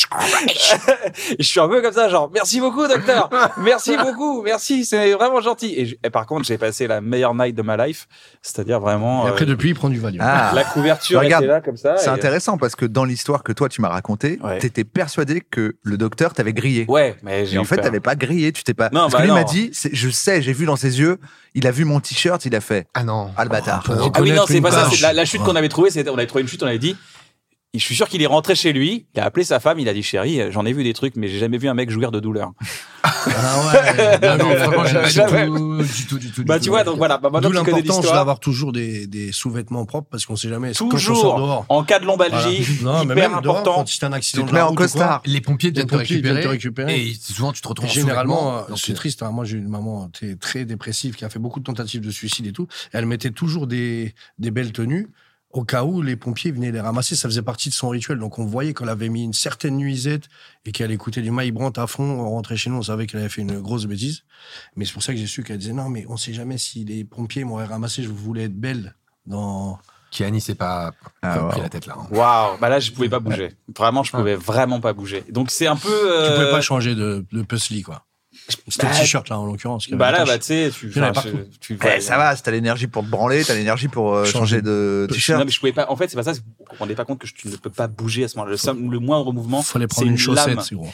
Je suis un peu comme ça, genre merci beaucoup docteur, merci beaucoup, merci, c'est vraiment gentil. Et par contre, j'ai passé la meilleure night de ma life, c'est-à-dire vraiment. Et après depuis, il prend du Valium. La couverture était là comme ça. C'est intéressant parce que dans l'histoire que toi tu m'as racontée, t'étais persuadé que le docteur t'avait grillé. Ouais, mais et en fait t'avais pas grillé, tu t'es pas. Non, parce que lui m'a dit, je sais, j'ai vu dans ses yeux, il a vu mon t-shirt, il a fait. Ah non. Ah le bâtard. Ah oui non, c'est pas ça. C'est la chute qu'on avait trouvée. On avait trouvé une chute. On avait dit. Je suis sûr qu'il est rentré chez lui. Il a appelé sa femme. Il a dit chérie, j'en ai vu des trucs, mais j'ai jamais vu un mec jouir de douleur. Ah ouais. Non, franchement, j'ai pas Jamais. du tout. Bah, tu vois, donc voilà. Bah, maintenant D'où que tu connais l'importance l'histoire. d'avoir toujours des sous-vêtements propres parce qu'on sait jamais. Quand on sort Toujours, dehors. en cas de lombalgie, Voilà. Non, mais hyper même dehors, important. quand c'est un accident Tu te de la mets en route ou quoi, costard. Les pompiers viennent te récupérer. récupérer. Et souvent, tu te retrouves Et en généralement, sous-vêtements. Donc, c'est triste. Moi, j'ai une maman très dépressive qui a fait beaucoup de tentatives de suicide et tout. Elle mettait toujours des belles tenues au cas où les pompiers venaient les ramasser. Ça faisait partie de son rituel. Donc, on voyait qu'elle avait mis une certaine nuisette et qu'elle écoutait du Mike Brandt à fond. On rentrait chez nous, on savait qu'elle avait fait une grosse bêtise. Mais c'est pour ça que j'ai su qu'elle disait non, mais on sait jamais si les pompiers m'auraient ramassé. Je voulais être belle dans. Kiani s'est pas pris la tête là. Waouh, bah là, je pouvais pas bouger. Vraiment, je pouvais vraiment pas bouger. Donc, c'est un peu. Tu pouvais pas changer de puzzle, quoi. C'était le t-shirt, là, en l'occurrence. qui avait Bah des là, taches. bah tu sais, tu. Il y en a enfin, partout. Ça va, si t'as l'énergie pour te branler, t'as l'énergie pour changer de t-shirt. Non, mais je pouvais pas. En fait, c'est pas ça. Vous vous rendez pas compte que tu ne peux pas bouger à ce moment-là. Le moindre mouvement. Fallait c'est prendre une chaussette, lame. c'est gros.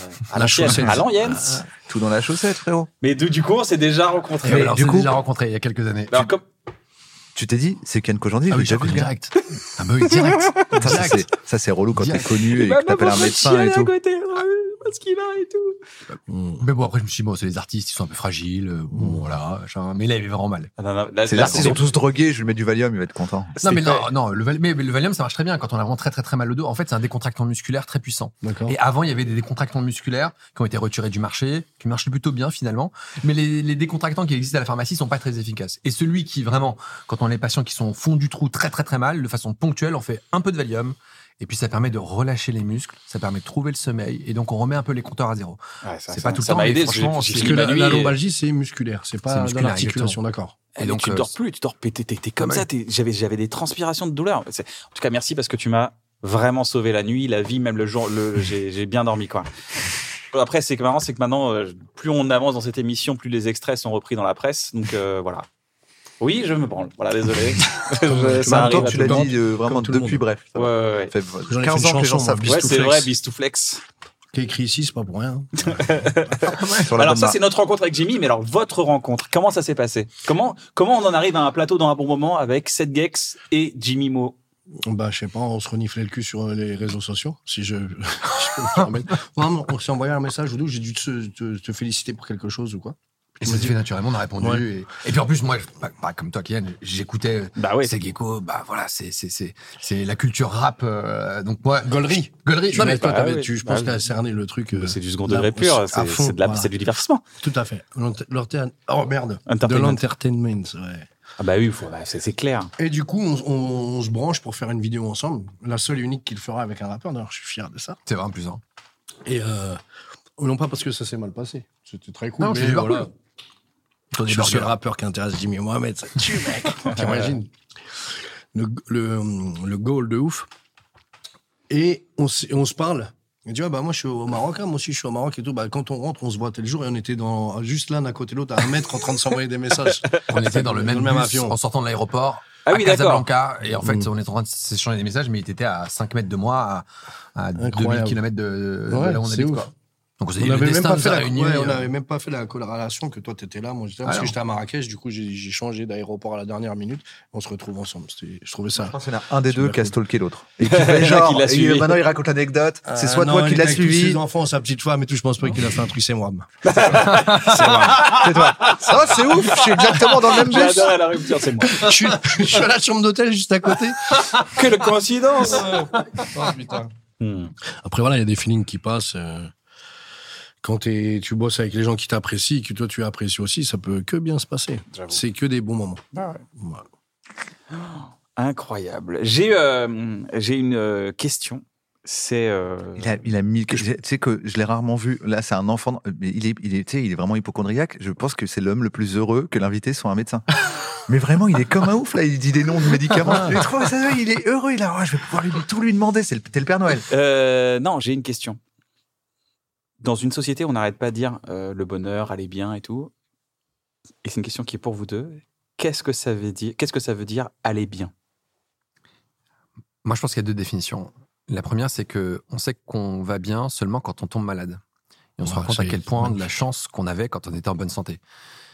À La chaussette. À l'ancienne. Tout dans la chaussette, frérot. Mais du coup, on s'est déjà rencontrés. Alors, du on s'est coup- déjà rencontré il y a quelques années. Alors, comme. Tu t'es dit, c'est Ken Kojandi, Ah j'ai oui, déjà j'ai vu le gars. direct. Ah bah oui, direct. Ça, c'est relou quand t'es Direct. connu et Bah, que t'appelles un médecin et tout. Parce qu'il a et tout. Mais bon, après, je me suis dit, bon, c'est les artistes, ils sont un peu fragiles. Bon, voilà. Mais là, il est vraiment mal. Ah, non, non, là, C'est là, là, ils sont tous drogués, je lui mets du Valium, il va être content. Non, mais C'était non, mais le Valium, ça marche très bien quand on a vraiment très mal au dos. En fait, c'est un décontractant musculaire très puissant. D'accord. Et avant, il y avait des décontractants musculaires qui ont été retirés du marché, qui marchent plutôt bien finalement. Mais les décontractants qui existent à la pharmacie sont pas très efficaces. Et celui qui vraiment, quand on a les patients qui sont au fond du trou très mal, de façon ponctuelle, on fait un peu de Valium. Et puis ça permet de relâcher les muscles, ça permet de trouver le sommeil, et donc on remet un peu les compteurs à zéro. Ouais, ça, C'est ça- pas tout le ça temps, m'a mais aidé. franchement, j'ai c'est fini Parce que ma nuit la et- lombalgie, c'est musculaire, c'est C'est pas dans musculaire, l'articulation, d'accord. Et donc, tu dors plus, t'es comme Ah ça, ouais. j'avais des transpirations de douleur. En tout cas, merci parce que tu m'as vraiment sauvé la nuit, la vie, même le jour, j'ai bien dormi, quoi. Après, c'est marrant, c'est que maintenant, plus on avance dans cette émission, plus les extraits sont repris dans la presse. Donc, voilà. Oui, je me branle. Voilà, désolé. En même temps, tu tout l'as le temps. dit vraiment comme tout le depuis, monde. bref. Ouais, ouais. Ça fait J'en ai 15 fait ans une que les gens chanson, savent. moi, Ouais, c'est Bistouflex. vrai, Bistouflex. Qui est écrit ici, c'est pas pour rien. Sur la Alors bonne ça, marque. c'est notre rencontre avec Jimmy, mais alors votre rencontre, comment ça s'est passé? Comment on en arrive à un plateau dans un bon moment avec Seth Gex et Jimmy Mo? Bah, je sais pas, on se reniflait le cul sur les réseaux sociaux, si je peux me permettre. Vraiment, on s'est envoyé un message, ou j'ai dû te féliciter pour quelque chose ou quoi. Et ça s'est fait naturellement, on a répondu. Ouais. Et puis en plus, moi, comme toi, Kian, j'écoutais Bah ouais. Segeko, bah voilà, c'est la culture rap. Donc moi, Gollery. Gollery. Non, mais bah, toi, oui. je pense que t'as cerné le truc. C'est du second là, degré pur, à fond, voilà. c'est du divertissement. Tout à fait. Oh merde. De Entertainment. l'entertainment, ouais. Ah bah oui, c'est clair. Et du coup, on se branche pour faire une vidéo ensemble. La seule et unique qu'il fera avec un rappeur. D'ailleurs, je suis fier de ça. C'est vrai en plus. Hein. Et non pas parce que ça s'est mal passé. C'était très cool. Non, mais c'est super voilà. cool. Je suis le seul rappeur qui intéresse Jimmy Mohamed. Ça tue, mec. T'imagines le goal de ouf. Et on se parle. Il dit, bah, moi, je suis au Maroc, hein, moi aussi, je suis au Maroc et tout. Bah, quand on rentre, on se voit tel jour et on était juste l'un à côté de l'autre, à 1 mètre, en train de s'envoyer des messages. On était dans le même bus avion. en sortant de l'aéroport Ah à oui, d'accord. Casablanca. Et en fait, on est en train de s'échanger des messages, mais il était à 5 mètres de moi, à 2000 Incroyable. km de Ouais, là où on c'est habite, ouf. quoi. Donc on s'est On dit, le n'avait même, destin pas nous fait a la- réunis. ouais, on avait même pas fait la corrélation que toi, t'étais là. Moi, j'étais là parce Ah que non. j'étais à Marrakech. Du coup, j'ai changé d'aéroport à la dernière minute. On se retrouve ensemble. Je trouvais ça. Je pense qu'il y en a un des deux Super qui a cool. stalké l'autre. Et qui fait genre, Qui l'a suivi. et maintenant il raconte l'anecdote. C'est soit non, toi il qui était l'as avec tous suivi. ses enfants, sa petite femme et tout. Je pense pas qu'il a fait un truc, c'est moi. C'est toi. Oh, c'est ouf, je suis exactement dans le même J'ai bus. adoré la rupture, c'est moi. Je suis à la chambre d'hôtel juste à côté. Quelle coïncidence. Oh, putain. Après, voilà, il y a des feelings qui passent. Quand tu bosses avec les gens qui t'apprécient, que toi tu apprécies aussi, ça peut que bien se passer. J'avoue. C'est que des bons moments. Voilà. Incroyable. J'ai une question. C'est Il a mis. Tu sais que je l'ai rarement vu. Là, c'est un enfant. Mais tu sais, il est vraiment hypochondriaque. Je pense que c'est l'homme le plus heureux que l'invité soit un médecin. Mais vraiment, il est comme un ouf là. Il dit des noms de médicaments. Il est trop, ça, il est heureux. Il a. Oh, je vais pouvoir tout lui demander. T'es le Père Noël. non, j'ai une question. Dans une société, on n'arrête pas de dire le bonheur, aller bien et tout. Et c'est une question qui est pour vous deux. Qu'est-ce que ça veut dire aller bien? Moi, je pense qu'il y a 2 définitions. La première, c'est que on sait qu'on va bien seulement quand on tombe malade. Et on se rend compte à quel point de la chance qu'on avait quand on était en bonne santé.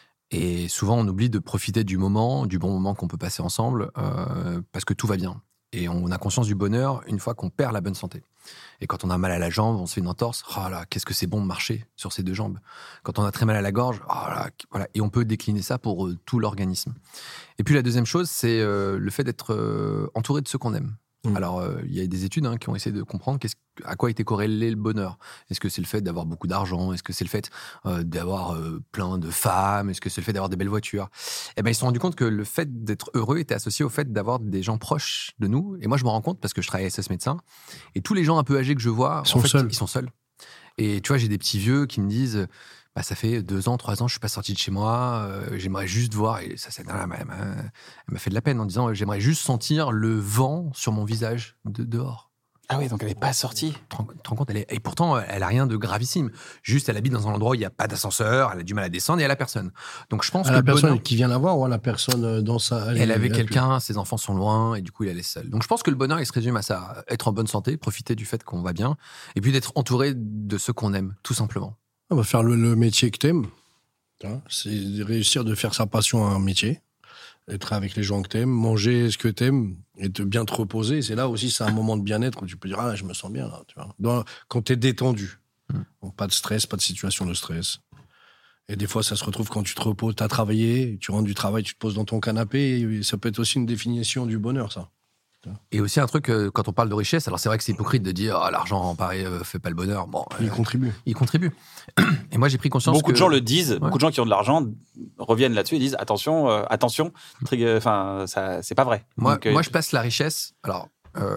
Et souvent, on oublie de profiter du bon moment qu'on peut passer ensemble, parce que tout va bien. Et on a conscience du bonheur une fois qu'on perd la bonne santé. Et quand on a mal à la jambe, on se fait une entorse. Oh là, qu'est-ce que c'est bon de marcher sur ces 2 jambes. Quand on a très mal à la gorge, oh là, voilà. Et on peut décliner ça pour tout l'organisme. Et puis la deuxième chose, c'est le fait d'être entouré de ceux qu'on aime. Alors, il y a des études qui ont essayé de comprendre à quoi était corrélé le bonheur. Est-ce que c'est le fait d'avoir beaucoup d'argent? Est-ce que c'est le fait d'avoir plein de femmes? Est-ce que c'est le fait d'avoir des belles voitures? Eh ben, ils se sont rendus compte que le fait d'être heureux était associé au fait d'avoir des gens proches de nous. Et moi, je me rends compte parce que je travaille SS médecin. Et tous les gens un peu âgés que je vois, ils sont seuls. Et tu vois, j'ai des petits vieux qui me disent... ça fait 2 ans, 3 ans, je suis pas sorti de chez moi, j'aimerais juste voir, et ça elle m'a fait de la peine en disant, j'aimerais juste sentir le vent sur mon visage dehors. Ah oui, donc elle n'est pas sortie. Tu te rends compte, et pourtant, elle a rien de gravissime. Juste, elle habite dans un endroit où il n'y a pas d'ascenseur, elle a du mal à descendre et elle a personne. Donc je pense à que la personne qui vient la voir ou à la personne dans sa... Elle avait quelqu'un, ses enfants sont loin et du coup, il la laisse seule. Donc je pense que le bonheur, il se résume à ça, être en bonne santé, profiter du fait qu'on va bien, et puis d'être entouré de ceux qu'on aime, tout simplement. On va faire le métier que t'aimes. C'est réussir de faire sa passion un métier. Être avec les gens que t'aimes, manger ce que t'aimes et de bien te reposer. C'est là aussi, c'est un moment de bien-être où tu peux dire, ah, je me sens bien, là, tu vois. Quand t'es détendu. Donc, pas de stress, pas de situation de stress. Et des fois, ça se retrouve quand tu te reposes, t'as travaillé, tu rentres du travail, tu te poses dans ton canapé. Et ça peut être aussi une définition du bonheur, ça. Et aussi un truc, quand on parle de richesse, alors c'est vrai que c'est hypocrite de dire l'argent, pareil, fait pas le bonheur. Bon, il contribue. Il contribue. Et moi, j'ai pris conscience beaucoup de gens le disent, beaucoup de gens qui ont de l'argent reviennent là-dessus et disent attention, ça, c'est pas vrai. Moi, je place la richesse. Alors,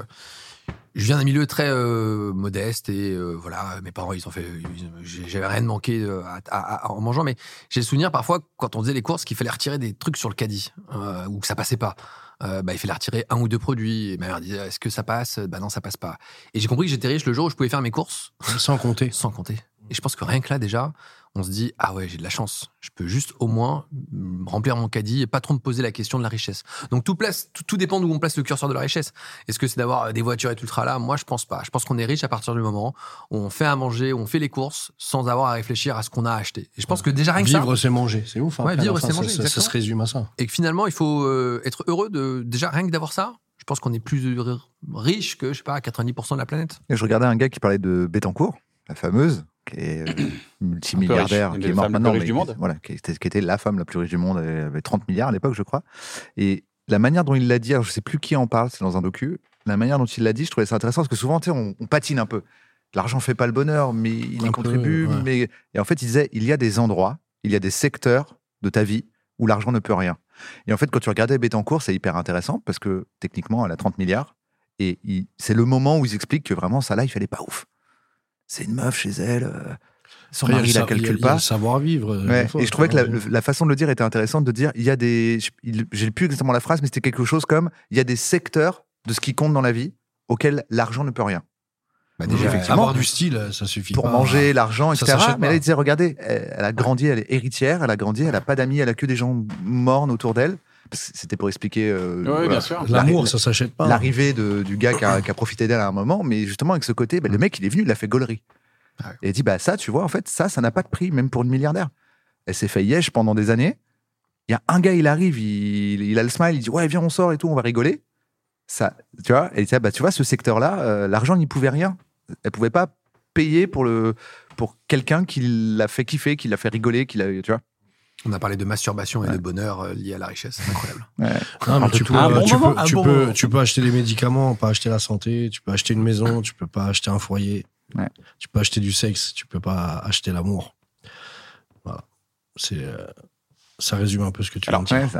je viens d'un milieu très modeste et voilà, mes parents, j'avais rien de manqué en mangeant, mais j'ai le souvenir parfois quand on faisait les courses qu'il fallait retirer des trucs sur le caddie ou que ça passait pas. Il fallait retirer 1 ou 2 produits. Et ma mère disait, est-ce que ça passe? Non, ça passe pas. Et j'ai compris que j'étais riche le jour où je pouvais faire mes courses. Sans compter. Sans compter. Et je pense que rien que là, déjà, on se dit, ah ouais, j'ai de la chance. Je peux juste au moins remplir mon caddie et pas trop me poser la question de la richesse. Donc tout dépend d'où on place le curseur de la richesse. Est-ce que c'est d'avoir des voitures et tout le tralala? Moi, je pense pas. Je pense qu'on est riche à partir du moment où on fait à manger, où on fait les courses sans avoir à réfléchir à ce qu'on a acheté. Et je pense que déjà rien que ça... Vivre, c'est manger. C'est ouf. Ouais, vivre, c'est manger. Ça se résume à ça. Et que finalement, il faut être heureux déjà rien que d'avoir ça. Je pense qu'on est plus riche que, je sais pas, 90% de la planète. Et je regardais un gars qui parlait de Bettencourt, la fameuse, qui est multimilliardaire, qui est morte maintenant, qui était la femme la plus riche du monde, elle avait 30 milliards à l'époque, je crois. Et la manière dont il l'a dit, alors je sais plus qui en parle, c'est dans un docu, la manière dont il l'a dit, je trouvais ça intéressant, parce que souvent, on patine un peu. L'argent fait pas le bonheur, mais il y contribue. Ouais. Et en fait, il disait, il y a des endroits, il y a des secteurs de ta vie où l'argent ne peut rien. Et en fait, quand tu regardais Bettencourt, c'est hyper intéressant, parce que techniquement, elle a 30 milliards, et c'est le moment où ils expliquent que vraiment, ça là, il fallait pas ouf. C'est une meuf chez elle, son mari la calcule pas. Il y a le savoir-vivre. Et je trouvais que la façon de le dire était intéressante, de dire, il y a des... J'ai plus exactement la phrase, mais c'était quelque chose comme, il y a des secteurs de ce qui compte dans la vie auxquels l'argent ne peut rien. Déjà, avoir du style, ça suffit pour pas. Pour manger, l'argent, etc. Mais là, il disait, regardez, elle a grandi, elle est héritière, elle a pas d'amis, elle a que des gens mornes autour d'elle. C'était pour expliquer bien sûr. L'amour, ça s'achète pas. L'arrivée du gars qui a profité d'elle à un moment, mais justement avec ce côté, le mec il est venu, il a fait gaulerie. Et il dit ça, tu vois, en fait, ça n'a pas de prix, même pour une milliardaire. Elle s'est fait yesh pendant des années. Il y a un gars, il arrive, il a le smile, il dit ouais, viens, on sort et tout, on va rigoler. Ça, tu vois, et il dit, tu vois, ce secteur-là, l'argent n'y pouvait rien. Elle pouvait pas payer pour quelqu'un qui l'a fait kiffer, qui l'a fait rigoler, tu vois. On a parlé de masturbation et de bonheur lié à la richesse, c'est incroyable. Non, mais tu peux acheter des médicaments, pas acheter la santé, tu peux acheter une maison, tu peux pas acheter un foyer, tu peux acheter du sexe, tu peux pas acheter l'amour. Voilà. Ça résume un peu ce que tu viens de dire.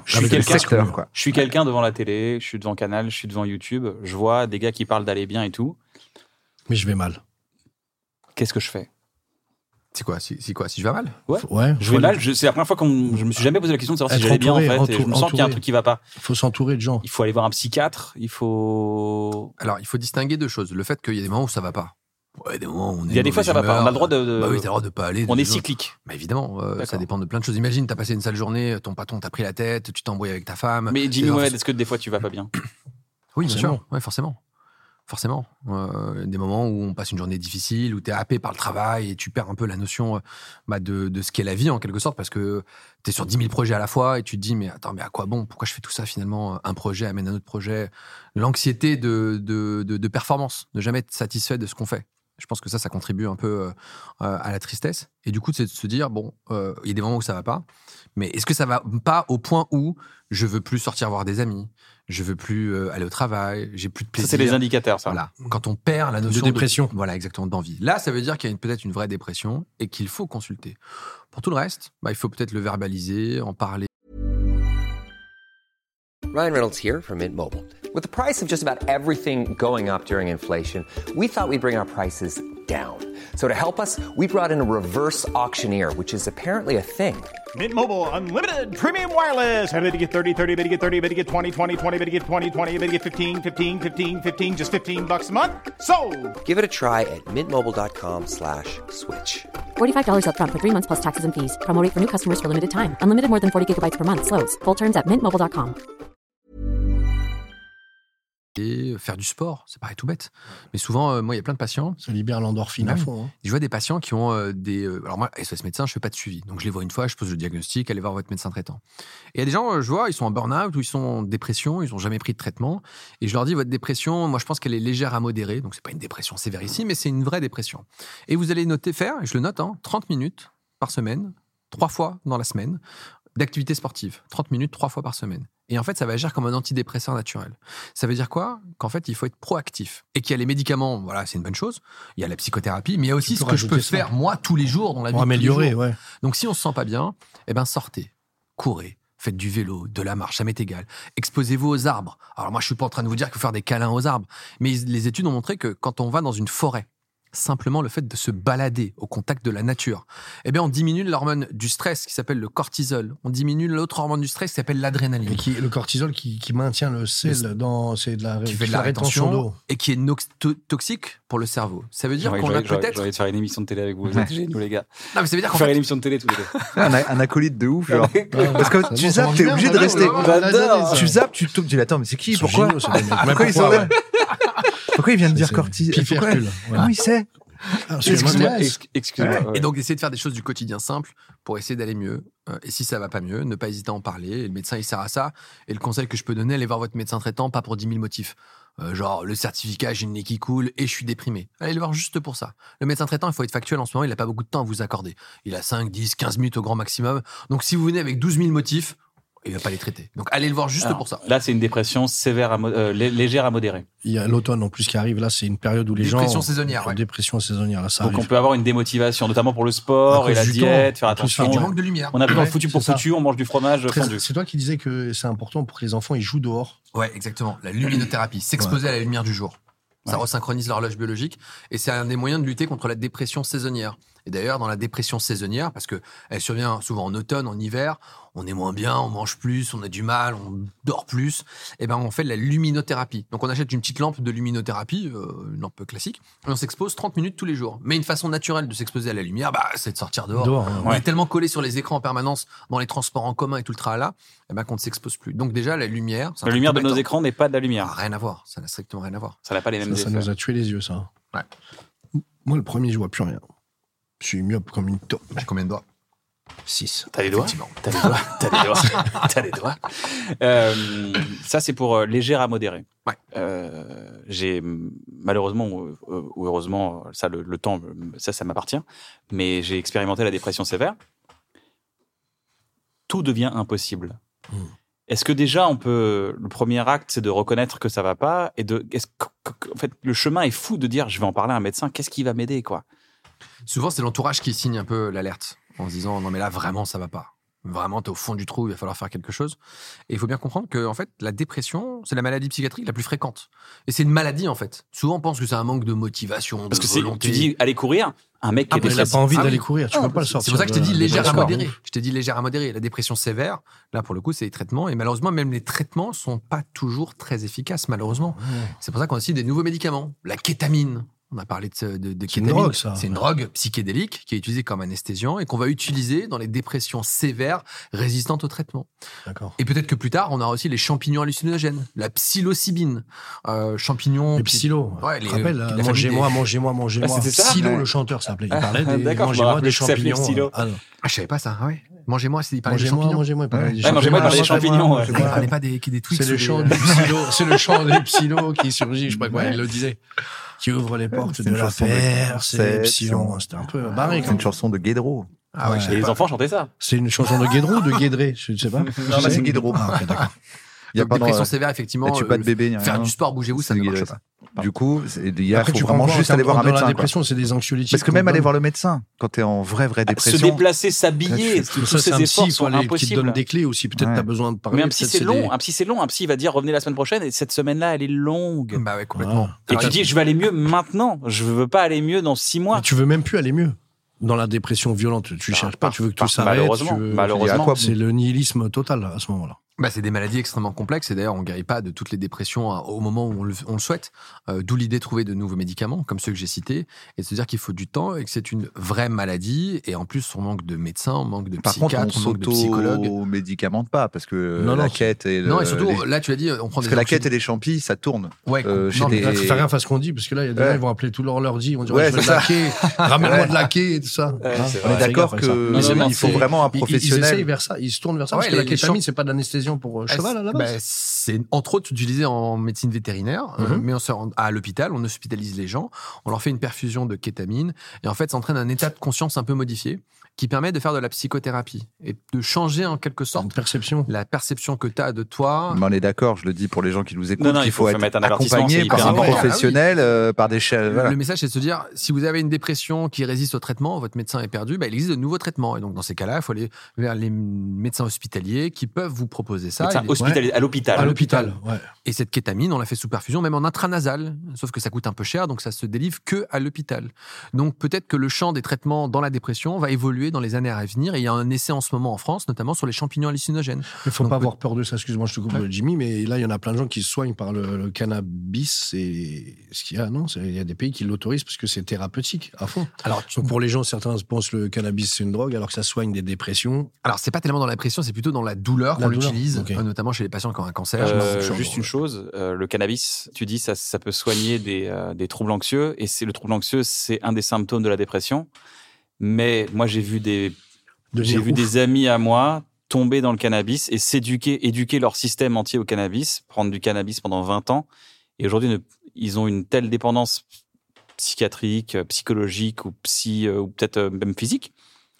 Je suis quelqu'un devant la télé, je suis devant Canal, je suis devant YouTube, je vois des gars qui parlent d'aller bien et tout. Mais je vais mal. Qu'est-ce que je fais ? C'est quoi si je vais mal? Ouais. Je vais mal. C'est la première fois je me suis jamais posé la question de savoir si j'allais bien en fait. Et je me sens qu'il y a un truc qui va pas. Il faut s'entourer de gens. Il faut aller voir un psychiatre. Alors, il faut distinguer 2 choses. Le fait qu'il y a des moments où ça va pas. Ouais, des moments où il y a des fois ça va pas. On a le droit de. Bah oui, t'as le droit de pas aller. On est cyclique. Bah évidemment, ça dépend de plein de choses. Imagine, t'as passé une sale journée, ton patron t'a pris la tête, tu t'embrouilles avec ta femme. Mais Jimmy Mohamed, est-ce que des fois tu vas pas bien? Oui, bien sûr. Ouais, forcément. Forcément. Des moments où on passe une journée difficile, où tu es happé par le travail et tu perds un peu la notion de ce qu'est la vie en quelque sorte, parce que tu es sur 10 000 projets à la fois et tu te dis mais attends, mais à quoi bon? Pourquoi je fais tout ça finalement? Un projet amène un autre projet. L'anxiété de performance, de jamais être satisfait de ce qu'on fait. Je pense que ça contribue un peu à la tristesse. Et du coup, c'est de se dire, bon, il y a des moments où ça va pas, mais est-ce que ça va pas au point où je veux plus sortir voir des amis, je veux plus aller au travail, j'ai plus de plaisir. Ça, c'est les indicateurs, ça. Voilà. Quand on perd la notion de dépression. Voilà, exactement, d'envie. Là, ça veut dire qu'il y a peut-être une vraie dépression et qu'il faut consulter. Pour tout le reste, il faut peut-être le verbaliser, en parler. Ryan Reynolds here from Mint Mobile. With the price of just about everything going up during inflation, we thought we'd bring our prices down. So to help us, we brought in a reverse auctioneer, which is apparently a thing. Mint Mobile Unlimited Premium Wireless. How to get 30, 30, bit to get 30, bit to get 20, 20, 20, bit to get 20, 20, bit to get 15, 15, 15, 15, just $15 a month? Sold! Give it a try at mintmobile.com/switch. $45 up front for 3 months plus taxes and fees. Promo rate for new customers for limited time. Unlimited more than 40 gigabytes per month. Slows full terms at mintmobile.com. Et faire du sport, c'est pareil tout bête. Mais souvent, moi, il y a plein de patients. Ça libère l'endorphine à fond. Hein. Je vois des patients qui ont alors moi, SOS médecin, je fais pas de suivi. Donc je les vois une fois, je pose le diagnostic, allez voir votre médecin traitant. Et il y a des gens, je vois, ils sont en burn-out ou ils sont en dépression, ils n'ont jamais pris de traitement. Et je leur dis, votre dépression, moi je pense qu'elle est légère à modérée. Donc c'est pas une dépression sévère ici, mais c'est une vraie dépression. Et vous allez faire, et je le note, 30 minutes par semaine, 3 fois dans la semaine, d'activité sportive. 30 minutes, 3 fois par semaine. Et en fait, ça va agir comme un antidépresseur naturel. Ça veut dire quoi? Qu'en fait, il faut être proactif. Et qu'il y a les médicaments, voilà, c'est une bonne chose. Il y a la psychothérapie, mais il y a aussi ce que je peux faire, moi, tous les jours dans la vie. Pour améliorer, ouais. Donc, si on se sent pas bien, sortez, courez, faites du vélo, de la marche, ça m'est égal. Exposez-vous aux arbres. Alors, moi, je suis pas en train de vous dire qu'il faut faire des câlins aux arbres. Mais les études ont montré que quand on va dans une forêt, simplement le fait de se balader au contact de la nature, on diminue l'hormone du stress qui s'appelle le cortisol. On diminue l'autre hormone du stress qui s'appelle l'adrénaline. Et le cortisol qui maintient le sel c'est de la, qui fait de la rétention d'eau. Et qui est toxique pour le cerveau. Ça veut dire qu'on a peut-être... J'aurais de faire une émission de télé avec vous. Vous êtes géniaux, les gars. Non, mais ça veut dire qu'on faire une émission de télé tous les deux. Un acolyte de ouf, genre. Parce que tu zappes, t'es obligé de rester. Tu zappes, tu te dis, attends, mais c'est qui? Pourquoi ils sont là? Pourquoi il vient de dire cortisol? Comment il sait? Excuse-moi. Et donc, essayer de faire des choses du quotidien simple pour essayer d'aller mieux. Et si ça va pas mieux, ne pas hésiter à en parler. Et le médecin, il sert à ça. Et le conseil que je peux donner, allez voir votre médecin traitant, pas pour 10 000 motifs. Genre, le certificat, j'ai une nez qui coule et je suis déprimé. Allez le voir juste pour ça. Le médecin traitant, il faut être factuel en ce moment, il n'a pas beaucoup de temps à vous accorder. Il a 5, 10, 15 minutes au grand maximum. Donc, si vous venez avec 12 000 motifs, il va pas les traiter. Donc, allez le voir juste pour ça. Là, c'est une dépression sévère, légère à modérée. Il y a l'authomne en plus qui arrive. Là, c'est une période où les gens... Dépression saisonnière, ouais. Dépression saisonnière, là, ça Donc, arrive. on peut avoir une démotivation, notamment pour le sport et la diète, faire attention. Du manque de lumière. On a besoin de foutu pour foutu, on mange du fromage fondu. C'est toi qui disais que c'est important pour que les enfants ils jouent dehors. Ouais, exactement. La luminothérapie, s'exposer à la lumière du jour. Ça resynchronise l'horloge biologique et c'est un des moyens de lutter contre la dépression saisonnière. Et d'ailleurs, dans la dépression saisonnière, parce que elle survient souvent en automne, en hiver, on est moins bien, on mange plus, on a du mal, on dort plus, on fait de la luminothérapie. Donc on achète une petite lampe de luminothérapie, une lampe classique, et on s'expose 30 minutes tous les jours. Mais une façon naturelle de s'exposer à la lumière, c'est de sortir dehors. On est tellement collé sur les écrans en permanence, dans les transports en commun et tout le tralala, qu'on ne s'expose plus. Donc déjà, la lumière... La lumière de nos écrans n'est pas de la lumière. Rien à voir, ça n'a strictement rien à voir. Ça n'a pas les mêmes effets. Ça nous a tué les yeux, ça. Ouais. Moi, le premier, je vois plus rien. Je suis myope comme une taupe. J'ai combien de doigts? 6. T'as les doigts? T'as les doigts. Ça, c'est pour légère à modérée. Ouais. J'ai malheureusement ou heureusement, ça, le temps, ça m'appartient, mais j'ai expérimenté la dépression sévère. Tout devient impossible. Est-ce que déjà, le premier acte, c'est de reconnaître que ça va pas et en fait, le chemin est fou de dire, je vais en parler à un médecin, qu'est-ce qui va m'aider, quoi? Souvent, c'est l'entourage qui signe un peu l'alerte en se disant non mais là vraiment ça va pas. Vraiment, t'es au fond du trou, il va falloir faire quelque chose. Et il faut bien comprendre que en fait, la dépression, c'est la maladie psychiatrique la plus fréquente. Et c'est une maladie en fait. Souvent, on pense que c'est un manque de motivation, parce de que volonté. Tu dis aller courir, un mec qui est dépressif. Il n'a pas envie d'aller courir, tu peux pas le sortir. C'est pour ça que je t'ai dit légère à modérée. Je t'ai dit légère à modérée. La dépression sévère, là pour le coup, c'est les traitements. Et malheureusement, même les traitements sont pas toujours très efficaces, malheureusement. C'est pour ça qu'on a aussi des nouveaux médicaments. La kétamine. On a parlé de C'est une kétamine. drogue, ça. C'est une drogue psychédélique qui est utilisée comme anesthésiant et qu'on va utiliser dans les dépressions sévères résistantes au traitement. D'accord. Et peut-être que plus tard, on aura aussi les champignons hallucinogènes, la psilocybine, champignons. Les psylos. Ouais, Tu te rappelles, la famille mangez-moi. Ah, c'était ça Psylo, Ouais. le chanteur s'appelait. Il parlait des D'accord, je me mangez-moi rappelais des que ça s'appelait champignons. Psylo. Ah non. Ah, je savais pas ça. Ah ouais. Mangez-moi, il parlait des Mangez-moi, champignons. mangez-moi. Il parlait des Ouais, mangez-moi, il parlait des champignons, ouais. Il parlait pas des Twix. C'est le ou chant des- du psylo. C'est le chant des psylos qui surgit. Je sais pas quoi. Il le disait. Qui ouvre les portes C'est de une la chanson de perception. C'était un peu barré. C'est une chanson de Guédreau. Ah ouais, je Et savais les pas. enfants chantaient ça. C'est une chanson de Guédreau ou de Guédré? Je ne sais pas. Non, mais c'est Guédreau. Ah, ok, d'accord. Il y a Donc, pas dépression dans- sévère, effectivement. tu pas de bébé, ni Faire rien. du sport, bougez-vous, ça C'est ne marche Guédreau. pas. Du coup, il Après, faut tu vraiment prends quoi juste en aller voir un termes- Dans médecin. la quoi. dépression, c'est des anxiolytiques. Parce que même qu'on aller donne. voir le médecin, quand t'es en vraie Se dépression. déplacer, s'habiller, Ça, tous Ça, c'est ces un efforts psy, sont qui te donne impossibles. des clés aussi. Peut-être Ouais. t'as besoin de parler. Mais un psy, peut-être c'est long. des- Un psy, c'est long. Un psy, il va dire revenez la semaine prochaine et cette semaine-là, elle est longue. Bah ouais, complètement. Ah. Et Alors, tu dis je veux aller mieux maintenant. Je veux pas aller mieux dans 6 mois. Mais tu veux même plus aller mieux. Dans la dépression violente, tu cherches pas, tu veux que tout s'arrête. Malheureusement. tu veux- Malheureusement. à quoi C'est le nihilisme total à ce moment-là. Bah, c'est des maladies extrêmement complexes et d'ailleurs on ne guérit pas de toutes les dépressions au moment où on le souhaite. D'où l'idée de trouver de nouveaux médicaments comme ceux que j'ai cités et de se dire qu'il faut du temps et que c'est une vraie maladie et en plus on manque de médecins, on manque de Par contre, on psychiatres, on manque de psychologues. s'auto-médicamente pas parce que Non, la non, quête et Non et surtout les- là tu l'as dit on prend parce des que la quête et anxiolytiques. les champis, ça tourne. Ouais, chez non, mais des- Là, faut faire gaffe à ce qu'on dit, parce que là, il y a des Ouais. gens, ils vont appeler tout leur dit, ils vont dire, Ouais, je veux c'est de la ça. quai, ramène-moi de la quai et tout ça. Ouais, Hein, c'est On est fais d'accord gaffe avec ça. que Non, non, il faut c'est- vraiment un Ils professionnel. essayent vers ça, ils se tournent vers ça, Ouais, parce que la les kétamine, champs- c'est pas d'anesthésion pour cheval à la Bah, base. c'est entre autres utilisé en médecine vétérinaire, mais on se rend à l'hôpital, on hospitalise les gens, on leur fait une perfusion de kétamine, et en fait, ça entraîne un état de conscience un peu modifié qui permet de faire de la psychothérapie et de changer en quelque Une sorte perception. la perception que tu as de toi. Mais on est d'accord, je le dis pour les gens qui nous écoutent, Non, non, qu'il il faut être mettre un avertissement, accompagné c'est par hyper un important. professionnel, par des chefs. Voilà. Le message, c'est de se dire, si vous avez une dépression qui résiste au traitement, votre médecin est perdu, bah, il existe de nouveaux traitements. Et donc, dans ces cas-là, il faut aller vers les médecins hospitaliers qui peuvent vous proposer ça. Médecin Et les- hospitalier, à l'hôpital. À l'hôpital, ouais. Et cette kétamine, on la fait sous perfusion, même en intranasal. Sauf que ça coûte un peu cher, donc ça se délivre que à l'hôpital. Donc peut-être que le champ des traitements dans la dépression va évoluer dans les années à venir. Et il y a un essai en ce moment en France, notamment sur les champignons hallucinogènes. Il faut Donc, pas avoir peur de ça, excuse-moi, je te coupe, Jimmy, mais là, il y en a plein de gens qui se soignent par le cannabis. Et ce qu'il y a, non, il y a des pays qui l'autorisent parce que c'est thérapeutique à fond. Alors, Donc pour les gens, certains pensent que le cannabis, c'est une drogue, alors que ça soigne des dépressions. Alors, c'est pas tellement dans la dépression, c'est plutôt dans la douleur La qu'on douleur, l'utilise, ok. notamment chez les patients qui ont un cancer. Juste une chose, le cannabis, tu dis ça peut soigner des troubles anxieux et c'est le trouble anxieux, c'est un des symptômes de la dépression. Mais moi j'ai vu des amis à moi tomber dans le cannabis et éduquer leur système entier au cannabis, prendre du cannabis pendant 20 ans et aujourd'hui ils ont une telle dépendance psychiatrique, psychologique ou ou peut-être même physique.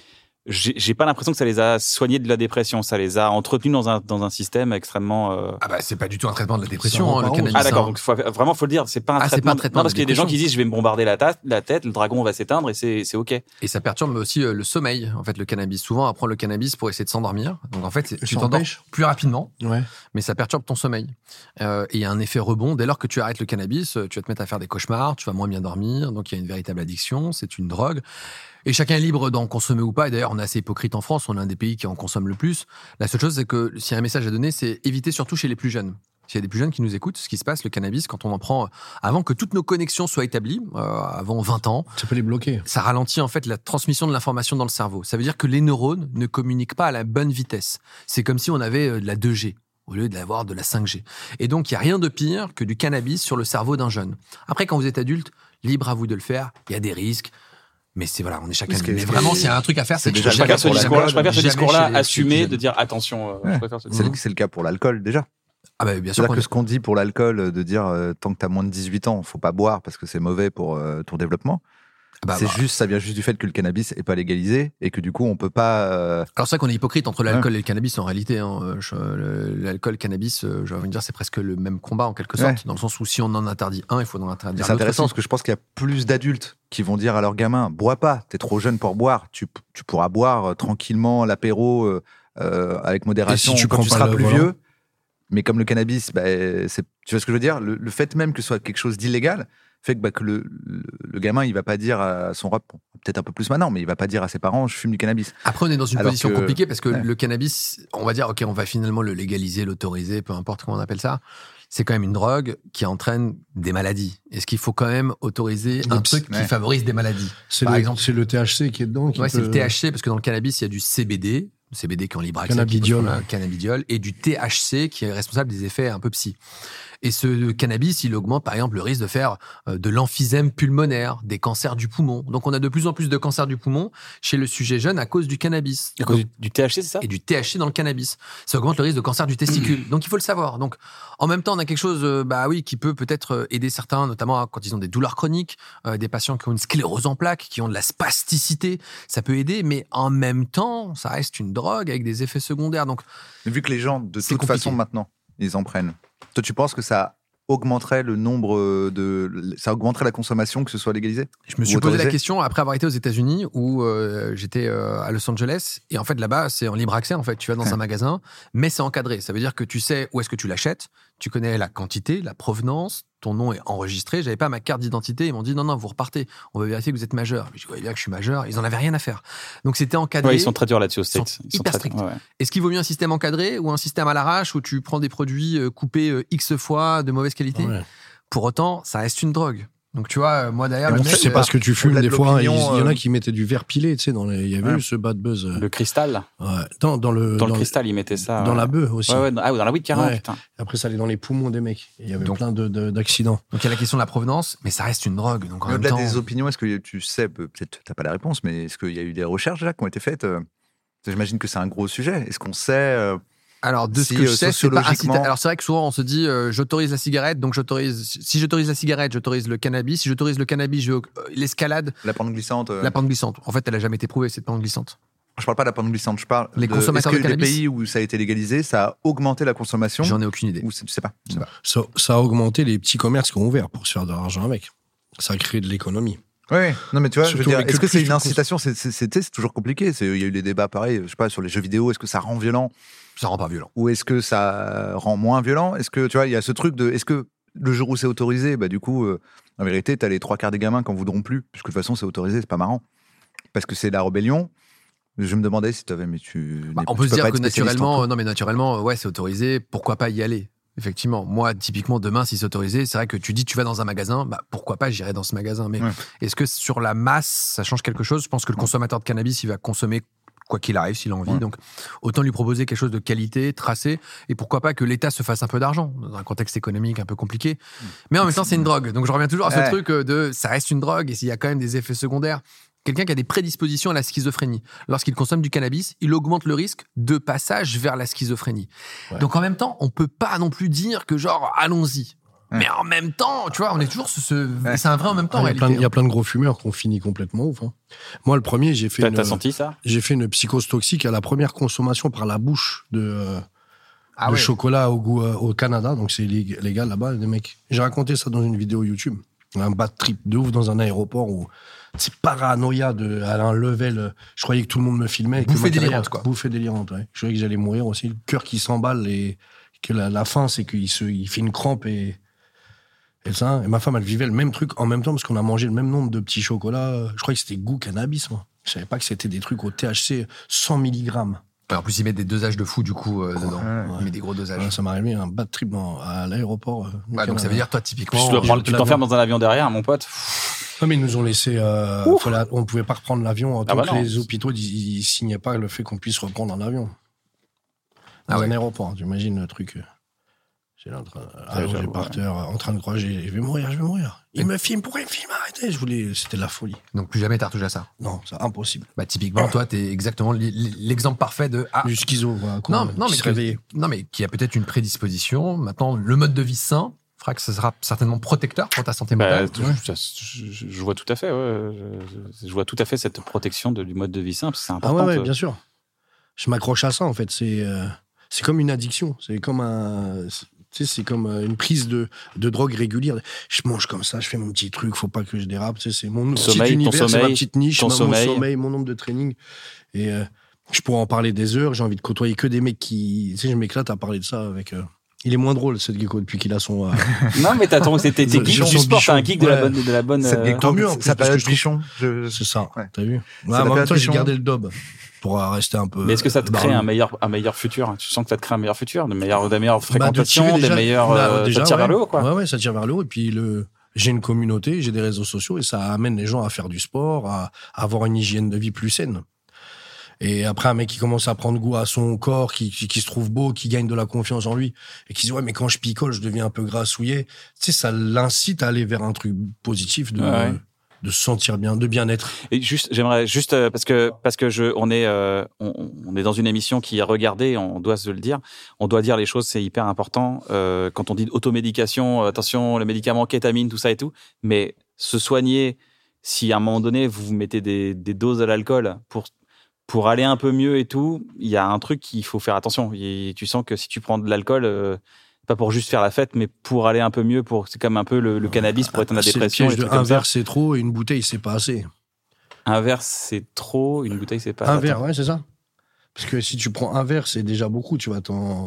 J'ai pas l'impression que ça les a soignés de la dépression, ça les a entretenus dans un système extrêmement. Ah bah c'est pas du tout un traitement de la Ça dépression, rend hein, pas le honte. cannabis. Ah d'accord, hein. donc faut le dire, c'est pas un Ah, c'est traitement. pas un traitement Non, parce de qu'il y a des gens qui dépression. disent je vais me bombarder la tête, le dragon va s'éteindre et c'est ok. Et ça perturbe aussi le sommeil, en fait, le cannabis. Souvent, on prend le cannabis pour essayer de s'endormir. Donc, en fait, tu Ça t'endors empêche. plus rapidement, Ouais. mais ça perturbe ton sommeil. Et il y a un effet rebond. Dès lors que tu arrêtes le cannabis, tu vas te mettre à faire des cauchemars, tu vas moins bien dormir. Donc, il y a une véritable addiction. C'est une drogue. Et chacun est libre d'en consommer ou pas. Et d'ailleurs, on est assez hypocrite en France. On est un des pays qui en consomme le plus. La seule chose, c'est que s'il y a un message à donner, c'est éviter surtout chez les plus jeunes. S'il y a des plus jeunes qui nous écoutent, ce qui se passe, le cannabis, quand on en prend avant que toutes nos connexions soient établies, avant 20 ans, Ça peut les bloquer. ça ralentit en fait la transmission de l'information dans le cerveau. Ça veut dire que les neurones ne communiquent pas à la bonne vitesse. C'est comme si on avait de la 2G au lieu d'avoir de la 5G. Et donc, il n'y a rien de pire que du cannabis sur le cerveau d'un jeune. Après, quand vous êtes adulte, libre à vous de le faire. Il y a des risques. Mais c'est voilà, on est chacun. Mais vraiment, s'il y a un truc à faire, c'est c'est que déjà Je le cas préfère ce pour discours-là, je préfère ce jamais discours-là chez les assumé jeunes. de dire attention. Je préfère ce discours. C'est le cas pour l'alcool déjà. Ah bah, bien sûr. C'est-à-dire qu'on que est- ce qu'on dit pour l'alcool, de dire tant que tu as moins de 18 ans, faut pas boire parce que c'est mauvais pour ton développement. Ah bah, C'est bah. juste, ça vient juste du fait que le cannabis est pas légalisé et que du coup on peut pas. Alors c'est vrai qu'on est hypocrite entre l'alcool et le cannabis en réalité. Hein. L'alcool, le cannabis, j'ai envie de dire, c'est presque le même combat en quelque sorte, dans le sens où si on en interdit un, il faut en interdire C'est l'autre intéressant aussi. parce que je pense qu'il y a plus d'adultes qui vont dire à leurs gamins bois pas, t'es trop jeune pour boire, tu pourras boire tranquillement l'apéro avec modération Et si tu quand prends tu pas seras le plus volant vieux. Mais comme le cannabis, tu vois ce que je veux dire, le fait même que ce soit quelque chose d'illégal, fait que le gamin, il va pas dire à son rep, peut-être un peu plus maintenant, mais il va pas dire à ses parents, je fume du cannabis. Après, on est dans une Alors position que- compliquée parce que ouais. le cannabis, on va dire, ok, on va finalement le légaliser, l'autoriser, peu importe comment on appelle ça. C'est quand même une drogue qui entraîne des maladies. Est-ce qu'il faut quand même autoriser un truc qui ouais. favorise des maladies? C'est Par le, exemple, c'est le THC qui est dedans. Qui ouais, c'est peut- le THC parce que dans le cannabis, il y a du CBD qui est en libre accès, Cannabidiol. qui peut faire, cannabidiol, et du THC qui est responsable des effets un peu psy. Et ce cannabis, il augmente par exemple le risque de faire de l'emphysème pulmonaire, des cancers du poumon. Donc on a de plus en plus de cancers du poumon chez le sujet jeune à cause du cannabis. À cause du THC, c'est ça? Et du THC dans le cannabis. Ça augmente le risque de cancer du testicule. Donc il faut le savoir. Donc en même temps, on a quelque chose qui peut peut-être aider certains, notamment quand ils ont des douleurs chroniques, des patients qui ont une sclérose en plaques, qui ont de la spasticité. Ça peut aider, mais en même temps, ça reste une drogue avec des effets secondaires. Donc Mais vu que les gens, de C'est toute compliqué. façon, maintenant, ils en prennent. Toi, tu penses que ça augmenterait le nombre ça augmenterait la consommation que ce soit légalisé? je me suis Ou posé la autorisé? question après avoir été aux États-Unis où j'étais à Los Angeles et en fait là-bas c'est en libre accès en fait. Tu vas dans un magasin, mais c'est encadré. Ça veut dire que tu sais où est-ce que tu l'achètes, tu connais la quantité, la provenance, ton nom est enregistré. J'avais pas ma carte d'identité. Ils m'ont dit non, vous repartez. On va vérifier que vous êtes majeur. Je voyais bien que je suis majeur. Ils en avaient rien à faire. Donc c'était encadré. Ouais, ils sont très durs là-dessus aux Ils sont States. hyper très- stricts. ouais. Est-ce qu'il vaut mieux un système encadré ou un système à l'arrache où tu prends des produits coupés X fois de mauvaise qualité? Ouais. Pour autant, ça reste une drogue. Donc tu vois, moi d'ailleurs, Et le on mec, sait C'est parce que tu fumes au-delà des de fois. Il y l'opinion, en a qui mettaient du verre pilé, tu sais, il y avait Ouais. eu ce bad buzz. Le cristal, Ouais. Dans le cristal, ils mettaient ça. dans ouais. la bœuf aussi. Ouais, ouais, dans la weed, carrément, Ouais. putain. Après, ça allait dans les poumons des mecs. Il y avait Donc- plein d'accidents. donc il y a la question de la provenance, mais ça reste une drogue. Donc en Mais même au-delà temps, des opinions, est-ce que tu sais, peut-être t'as pas la réponse, mais est-ce qu'il y a eu des recherches là qui ont été faites? J'imagine que c'est un gros sujet. Est-ce qu'on sait alors de ce si, que je sais, c'est pas sociologiquement- incitatif. Alors c'est vrai que souvent on se dit, j'autorise la cigarette, donc si j'autorise la cigarette, j'autorise le cannabis. Si j'autorise le cannabis, l'escalade, la pente glissante la pente glissante. En fait, elle a jamais été prouvée cette pente glissante. Je parle pas de la pente glissante, je parle Les consommateurs est-ce que de cannabis? les pays où ça a été légalisé, ça a augmenté la consommation J'en ai aucune idée. ou tu sais pas? Ça a augmenté les petits commerces qui ont ouvert pour se faire de l'argent avec. Ça a créé de l'économie. Oui, non mais tu vois, je veux Surtout dire, avec est-ce le que c'est plus une tu incitation? C'est toujours compliqué. Il y a eu des débats pareils, je sais pas, sur les jeux vidéo. Est-ce que ça rend violent Ça rend pas violent. ou est-ce que ça rend moins violent? Est-ce que tu vois, il y a ce truc de, est-ce que le jour où c'est autorisé, bah du coup, en vérité, t'as les 3/4 des gamins qui en voudront plus, puisque de toute façon c'est autorisé, c'est pas marrant, parce que c'est la rébellion. Je me demandais si t'avais, mais On peut se dire que naturellement, ouais, c'est autorisé. Pourquoi pas y aller? Effectivement, moi, typiquement, demain, si c'est autorisé, c'est vrai que tu dis, tu vas dans un magasin, bah, pourquoi pas, j'irai dans ce magasin. Mais Ouais. est-ce que sur la masse, ça change quelque chose? Je pense que le consommateur de cannabis, il va consommer quoi qu'il arrive, s'il a envie. Ouais. Donc, autant lui proposer quelque chose de qualité, tracé, et pourquoi pas que l'État se fasse un peu d'argent, dans un contexte économique un peu compliqué. Mais en même temps, c'est une drogue. Donc, je reviens toujours à ce Ouais. truc de, ça reste une drogue, et s'il y a quand même des effets secondaires. Quelqu'un qui a des prédispositions à la schizophrénie, lorsqu'il consomme du cannabis, il augmente le risque de passage vers la schizophrénie. Ouais. Donc en même temps, on peut pas non plus dire que genre allons-y. Ouais. Mais en même temps, tu vois, on est toujours c'est un vrai en même temps. Ah, en il y réalité. a plein de gros fumeurs qui ont fini complètement ouf. Hein. Moi, le premier, j'ai fait T'as senti ça? une psychose toxique à la première consommation par la bouche de Ah le ouais. chocolat au goût au Canada. Donc, c'est légal là-bas, les mecs. J'ai raconté ça dans une vidéo YouTube. Un bad trip de ouf dans un aéroport où c'est paranoïa à un level. Je croyais que tout le monde me filmait. Bouffée délirante, quoi. Bouffée délirante, ouais. Je croyais que j'allais mourir aussi. Le cœur qui s'emballe et que la fin, c'est qu'il fait une crampe et ça. Et ma femme, elle vivait le même truc en même temps parce qu'on a mangé le même nombre de petits chocolats. Je croyais que c'était goût cannabis, moi. Je savais pas que c'était des trucs au THC 100 mg. En plus, ils mettent des dosages de fou du coup dedans. Ils mettent des gros dosages. Ouais, ça m'est arrivé un bad trip à l'aéroport. Ouais, donc ça veut dire toi typiquement. Tu t'enfermes dans un avion derrière, mon pote. Non, mais ils nous ont laissé. On ne pouvait pas reprendre l'avion. Tant que non. les hôpitaux ils signaient pas le fait qu'on puisse reprendre un avion. Dans un aéroport, tu imagines le truc. J'ai j'avoue, par terre, en train de croire, je vais mourir. Il me filme, pourquoi il me filme? Arrêtez, c'était de la folie. Donc plus jamais t'as retouché à ça. Non, c'est impossible. Bah typiquement, toi, t'es exactement l'exemple parfait de. Du schizo, voilà, Non, mais qui a peut-être une prédisposition. Maintenant, le mode de vie sain fera que ça sera certainement protecteur pour ta santé mentale. Je vois tout à fait. Ouais. Je vois tout à fait cette protection du mode de vie simple. C'est Ah important. ouais, bien sûr. Je m'accroche à ça, en fait. C'est comme une addiction. C'est comme c'est comme une prise de drogue régulière. Je mange comme ça, je fais mon petit truc, faut pas que je dérape. C'est mon petit univers, c'est ma petite niche, mon sommeil, mon nombre de training. Et je pourrais en parler des heures. J'ai envie de côtoyer que des mecs qui... Tu sais, je m'éclate à parler de ça avec Il est moins drôle, Seth Gecko, depuis qu'il a son. Non, mais t'es geek du sport, t'es un geek de la bonne. Seth Gecko, tant mieux, en plus, ça parce période que je trouve- bichon. C'est ça, Ouais. t'as vu? C'est Ouais, la en même temps, période j'ai gardé le dob pour rester un peu. Mais est-ce que ça te crée barreux. un meilleur futur? Tu sens que ça te crée un meilleur futur, des meilleures Bah, de fréquentations, tirer des déjà- meilleurs. là, déjà, ça tire vers le haut, quoi. Ouais, ça tire vers le haut. Et puis, j'ai une communauté, j'ai des réseaux sociaux et ça amène les gens à faire du sport, à avoir une hygiène de vie plus saine. Et après, un mec qui commence à prendre goût à son corps, qui se trouve beau, qui gagne de la confiance en lui, et qui se dit, ouais, mais quand je picole, je deviens un peu grassouillet. Tu sais, ça l'incite à aller vers un truc positif, de se sentir bien, de bien-être. Et j'aimerais juste parce que on est dans une émission qui est regardée, on doit se le dire, on doit dire les choses, c'est hyper important. Quand on dit automédication, attention, le médicament, kétamine, tout ça et tout, mais se soigner, si à un moment donné vous mettez des doses de l'alcool pour aller un peu mieux et tout, il y a un truc qu'il faut faire attention. Tu sens que si tu prends de l'alcool, pas pour juste faire la fête, mais pour aller un peu mieux, c'est comme un peu le cannabis pour éteindre la dépression. Un verre, c'est trop, et une bouteille, c'est pas assez. Un verre, c'est trop, une bouteille, c'est pas. Un verre, ouais, c'est ça. Parce que si tu prends un verre, c'est déjà beaucoup. Tu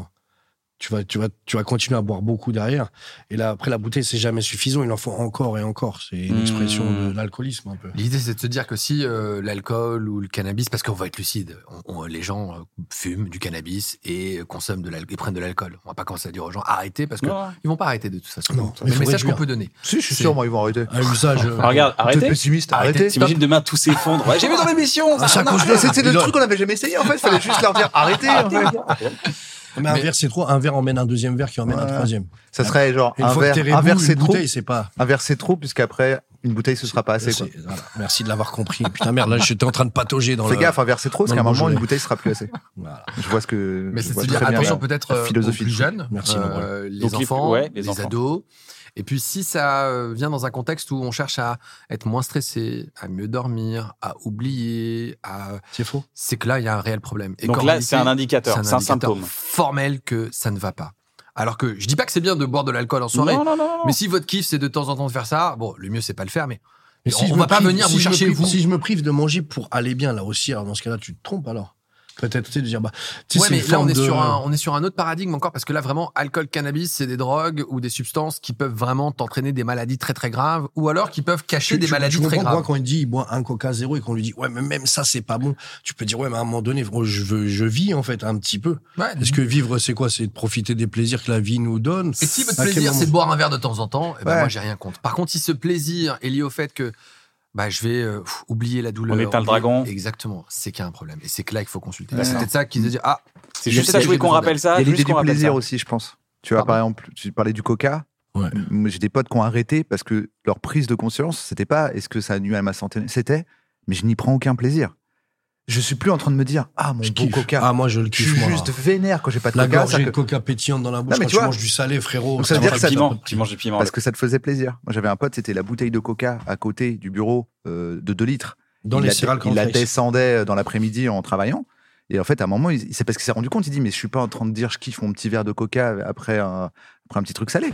vas continuer à boire beaucoup derrière. Et là, après, la bouteille, c'est jamais suffisant. Il en faut encore et encore. C'est une expression de l'alcoolisme, un peu. L'idée, c'est de se dire que si l'alcool ou le cannabis, parce qu'on va être lucide, les gens fument du cannabis et consomment et prennent de l'alcool. On va pas commencer à dire aux gens arrêtez, parce que ils vont pas arrêter de toute façon. Non, C'est le message qu'on peut donner. Si, je suis sûr, moi, ils vont arrêter. Un usage. Regarde, T'es arrêtez. pessimiste, arrêtez. T'imagines demain tout s'effondre. Ouais, j'ai vu dans l'émission. C'était le truc qu'on avait jamais essayé, en fait. Fallait juste leur dire arrêtez, en fait. Mais un verre, c'est trop. Un verre emmène un deuxième verre qui emmène un troisième. Ça serait genre Une fois que t'es un verre, rebou, c'est une trop. bouteille, c'est pas. Un verre, c'est trop, puisqu'après, une bouteille, ce sera pas assez, quoi. Voilà. Merci de l'avoir compris. Putain, merde, là, j'étais en train de patauger dans Fais gaffe, un verre, c'est trop, parce dans qu'à un le moment, Beaujolais. une bouteille sera plus assez. Voilà. Je vois ce que. Mais je c'est vois de dire très bien attention la peut-être aux philosophie plus du jeunes, Merci, les Donc, enfants, les les enfants. ados. Et puis si ça vient dans un contexte où on cherche à être moins stressé, à mieux dormir, à oublier, C'est faux. c'est que là il y a un réel problème. Et Donc qu'en là, réalité, c'est un indicateur, c'est un indicateur symptôme. formel que ça ne va pas. Alors que je dis pas que c'est bien de boire de l'alcool en soirée, Non. mais si votre kiff c'est de temps en temps de faire ça, bon, le mieux c'est pas le faire, mais Mais on va pas venir vous chercher vous. Si je me prive de manger pour aller bien là aussi, alors dans ce cas-là, tu te trompes alors. Peut-être, tu sais, de dire, bah, tu sais, Ouais, c'est mais une là, forme on est sur un autre paradigme encore, parce que là, vraiment, alcool, cannabis, c'est des drogues ou des substances qui peuvent vraiment t'entraîner des maladies très très graves, ou alors qui peuvent cacher des maladies tu très comprends graves. pourquoi quand il dit, il boit un Coca zéro et qu'on lui dit, ouais, mais même ça, c'est pas bon. Tu peux dire, ouais, mais à un moment donné, je vis, en fait, un petit peu. Ouais. Est-ce que vivre, c'est quoi? C'est de profiter des plaisirs que la vie nous donne. Et si votre À quel plaisir, moment c'est de boire un verre de temps en temps, eh ben Ouais. moi, j'ai rien contre. Par contre, si ce plaisir est lié au fait que je vais oublier la douleur. On éteint le dragon. Exactement, c'est qu'il y a un problème. Et c'est que là qu'il faut consulter. Ouais. C'est peut-être ça qui se dit, C'est il y a juste peut-être ça, je voulais qu'on besoin rappelle ça. Il y a juste l'idée qu'on du rappelle plaisir ça. aussi, je pense. Tu vois, par exemple, tu parlais du coca. Ouais. Moi, j'ai des potes qui ont arrêté parce que leur prise de conscience, c'était pas est-ce que ça nuit à ma santé, c'était mais je n'y prends aucun plaisir. Je suis plus en train de me dire mon beau kiffe. coca. Ah, moi, je le Je kiffe, suis moi. juste vénère quand j'ai pas de La coca. gorgée ça de que- Coca pétillante dans la bouche Non, mais quand tu tu vois, manges du salé, frérot. donc ça veut dire que ça- Tu manges du piment. Parce que ça te faisait plaisir. Moi, j'avais un pote, c'était la bouteille de coca à côté du bureau de 2 litres. Dans il les la- céréales Il la cornflakes. descendait dans l'après-midi en travaillant. Et en fait, à un moment, c'est parce qu'il s'est rendu compte, il dit, mais je suis pas en train de dire je kiffe mon petit verre de coca après un petit truc salé.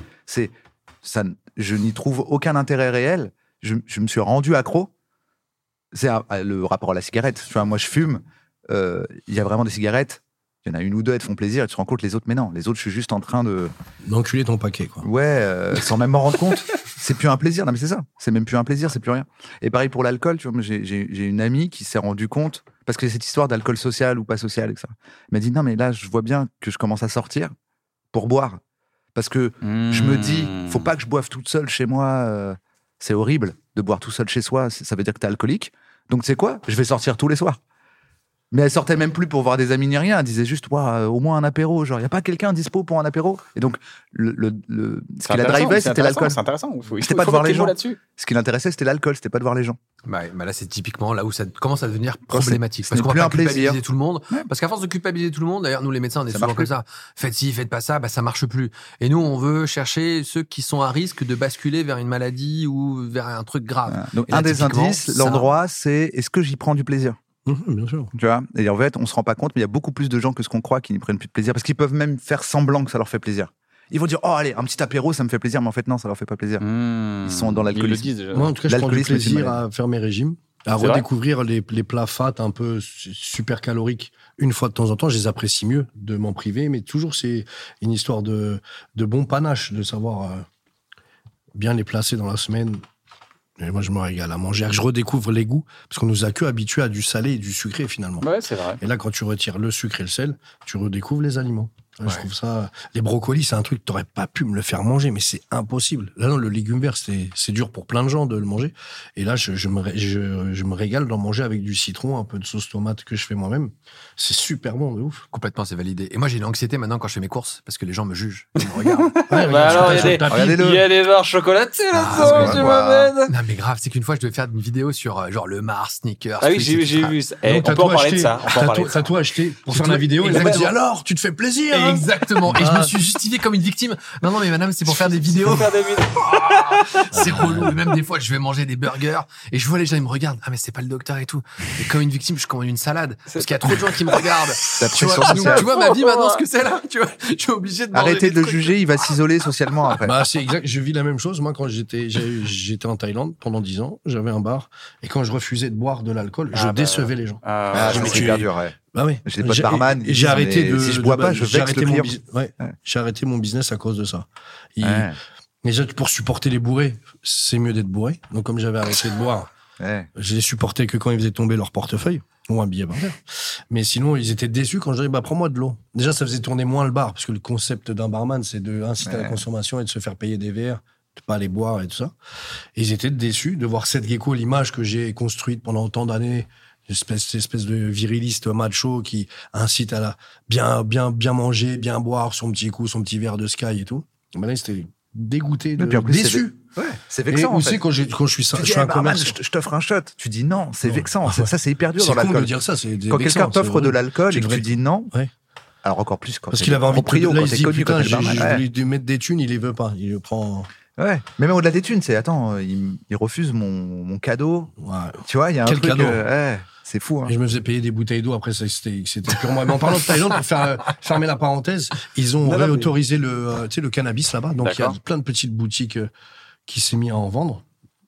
Je n'y trouve aucun intérêt réel. Je me suis rendu accro. C'est le rapport à la cigarette. Tu vois, moi, je fume. Il y a vraiment des cigarettes. Il y en a une ou deux, elles te font plaisir. Et tu te rends compte, les autres, mais non. Les autres, je suis juste en train de. D'enculer ton paquet, quoi. Ouais, sans même m'en rendre compte. C'est plus un plaisir. Non, mais c'est ça. C'est même plus un plaisir, c'est plus rien. Et pareil pour l'alcool. Tu vois, moi, j'ai une amie qui s'est rendue compte, parce que cette histoire d'alcool social ou pas social, etc. Elle m'a dit, non, mais là, je vois bien que je commence à sortir pour boire. Parce que je me dis, faut pas que je boive toute seule chez moi. C'est horrible de boire tout seul chez soi. Ça veut dire que t'es alcoolique. Donc, tu sais quoi? Je vais sortir tous les soirs. Mais elle sortait même plus pour voir des amis ni rien. Elle disait juste, au moins un apéro. Genre, il n'y a pas quelqu'un dispo pour un apéro. Et donc, ce qui la drivait, c'était l'alcool. C'est intéressant. C'était pas de voir les gens. là-dessus. Ce qui l'intéressait, c'était l'alcool. C'était pas de voir les gens. Là, c'est typiquement là où ça commence à devenir Quand problématique. ce Parce n'est qu'on plus va un pas culpabiliser plaisir. tout le monde. Ouais. Parce qu'à force de culpabiliser tout le monde, d'ailleurs, nous les médecins, on est Ça souvent marche comme plus. ça. Faites ci, faites pas ça, ça marche plus. Et nous, on veut chercher ceux qui sont à risque de basculer vers une maladie ou vers un truc grave. Voilà. Donc, Et là, un des typiquement, indices, ça- l'endroit, c'est est-ce que j'y prends du plaisir? Bien sûr. Tu vois? Et en fait, on se rend pas compte, mais il y a beaucoup plus de gens que ce qu'on croit qui n'y prennent plus de plaisir. Parce qu'ils peuvent même faire semblant que ça leur fait plaisir. Ils vont dire, oh, allez, un petit apéro, ça me fait plaisir. Mais en fait, non, ça leur fait pas plaisir. Ils sont dans Ils le l'alcoolisme. disent déjà. Moi, en tout cas, je prends du L'alcoolisme est une plaisir maladie. à faire mes régimes. À C'est redécouvrir les plats fat un peu super caloriques une fois de temps en temps, je les apprécie mieux de m'en priver, mais toujours c'est une histoire de bon panache, de savoir bien les placer dans la semaine. Et moi, je me régale à manger. Je redécouvre les goûts, parce qu'on nous a que habitués à du salé et du sucré, finalement. Ouais, c'est vrai. Et là, quand tu retires le sucre et le sel, tu redécouvres les aliments. Ouais. Je trouve ça... Les brocolis, c'est un truc que t'aurais pas pu me le faire manger, mais c'est impossible. Là, non, le légume vert, c'est dur pour plein de gens de le manger. Et là, je me régale d'en manger avec du citron, un peu de sauce tomate que je fais moi-même. C'est super bon, de ouf. Complètement, c'est validé. Et moi, j'ai une anxiété maintenant quand je fais mes courses, parce que les gens me jugent. Ils me regardent. Alors, il y a des barres chocolatées là-dedans, tu m'amènes. Non, mais grave, c'est qu'une fois, je devais faire une vidéo sur genre le Mars, Snickers. Ah oui, j'ai vu ça. On peut en parler de ça. T'as tout acheté pour faire la vidéo. Et là, tu dis alors, tu te fais plaisir. Exactement. Et je me suis justifié comme une victime. Non, mais madame, c'est pour faire des vidéos. C'est relou. Et même des fois, je vais manger des burgers et je vois les gens, ils me regardent. Ah, mais c'est pas le docteur et tout. Et comme une victime, je commande une salade. Parce qu'il y a trop de gens qui me regardent. Tu vois ma vie maintenant, ce que c'est là. Tu vois, je suis obligé de manger. Arrêtez de le juger, il va s'isoler socialement après. Bah, c'est exact. Je vis la même chose. Moi, quand j'étais en Thaïlande pendant 10 ans, j'avais un bar. Et quand je refusais de boire de l'alcool, je décevais les gens. C'est super dur, ouais. Bah oui. J'ai des potes barman. J'ai arrêté de. Si je bois pas, je vexe le client. J'ai arrêté mon business à cause de ça. Déjà, pour supporter les bourrés, c'est mieux d'être bourré. Donc, comme j'avais arrêté de boire, je les supportais que quand ils faisaient tomber leur portefeuille ou un billet par terre. Mais sinon, ils étaient déçus quand je disais, prends-moi de l'eau. Déjà, ça faisait tourner moins le bar, parce que le concept d'un barman, c'est d'inciter à la consommation et de se faire payer des verres, de pas aller boire et tout ça. Et ils étaient déçus de voir cette gecko, l'image que j'ai construite pendant autant d'années, cette espèce de viriliste macho qui incite à bien manger, bien boire, son petit coup, son petit verre de Sky et tout. Et ben là, c'était dégoûté, déçu. C'est vexant. Et aussi, quand je suis un commerce. Je t'offre un shot. Tu dis non, c'est vexant. Ça, c'est hyper dur dans l'alcool. C'est con de dire ça. Quand quelqu'un t'offre de l'alcool et que tu dis non, alors encore plus quand parce qu'il avait envie de là, il se dit, putain, je voulais lui mettre des thunes, il les veut pas. Il le prend. Ouais, mais même au-delà des thunes, il refuse mon cadeau. Ouais. Tu vois, il y a un truc. Cadeau c'est fou. Hein. Et je me faisais payer des bouteilles d'eau. Après, c'était purement. Mais en parlant de Thaïlande, pour fermer la parenthèse, ils ont réautorisé le cannabis là-bas. Donc il y a plein de petites boutiques qui s'est mis à en vendre.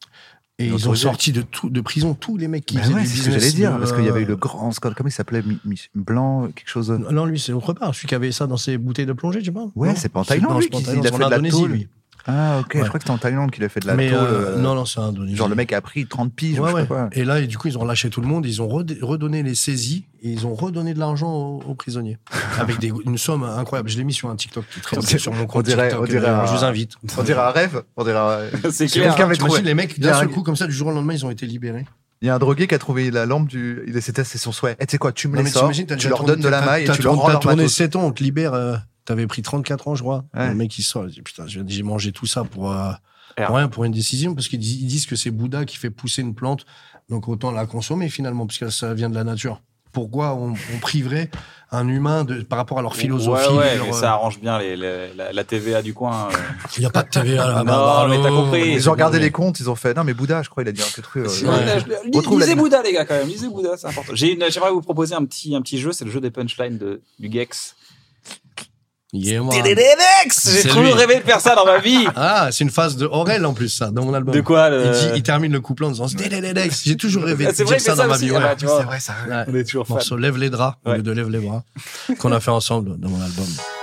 Et ils ont sorti de prison tous les mecs qui faisaient du business. C'est ce que j'allais dire, parce qu'il y avait eu le grand scandale. Comment il s'appelait Blanc, quelque chose. Non, lui, c'est autre part. Celui qui avait ça dans ses bouteilles de plongée, tu sais pas. Ouais, c'est pas en Thaïlande, lui, il a fait de la tôle. Lui. Ah, ok, je crois que c'était en Thaïlande qu'il a fait de la tôle. Non, c'est en Indonésie. Genre, le mec a pris 30 piges, je sais pas. Et là, du coup, ils ont lâché tout le monde, ils ont redonné les saisies, et ils ont redonné de l'argent aux prisonniers. Avec une somme incroyable. Je l'ai mis sur un TikTok qui traîne sur mon compte TikTok. Je vous invite. On dirait un rêve. C'est clair. T'imagines les mecs, d'un seul coup, comme ça, du jour au lendemain, ils ont été libérés. Il y a un drogué qui a trouvé la lampe c'était son souhait. Et tu sais quoi, tu me les sors, tu leur donnes de la maille et tu leur rends leur matos. T'as tourné 7 ans, on te libère. T'avais pris 34 ans, je crois. Le mec, il sort. Il dit, putain, j'ai mangé tout ça pour rien, pour une décision, parce qu'ils disent que c'est Bouddha qui fait pousser une plante. Donc, autant la consommer, finalement, puisque ça vient de la nature. Pourquoi on priverait un humain par rapport à leur philosophie? Mais ça arrange bien la TVA du coin. Il n'y a pas de TVA là. Non, mais t'as compris. Ils ont regardé les comptes, ils ont fait, non, mais Bouddha, je crois, il a dit un peu truc. Lisez Bouddha, les gars, quand même. Lisez Bouddha, c'est important. J'aimerais vous proposer un petit jeu, c'est le jeu des punchlines du Gex. J'ai toujours rêvé de faire ça dans ma vie. Ah, c'est une phase de Aurel en plus, ça, dans mon album. De quoi il termine le couplet en disant j'ai toujours rêvé de dire ça dans ma vie. C'est vrai, ça. On est toujours fan. Morceau Lève les draps au lieu de Lève les bras qu'on a fait ensemble dans mon album.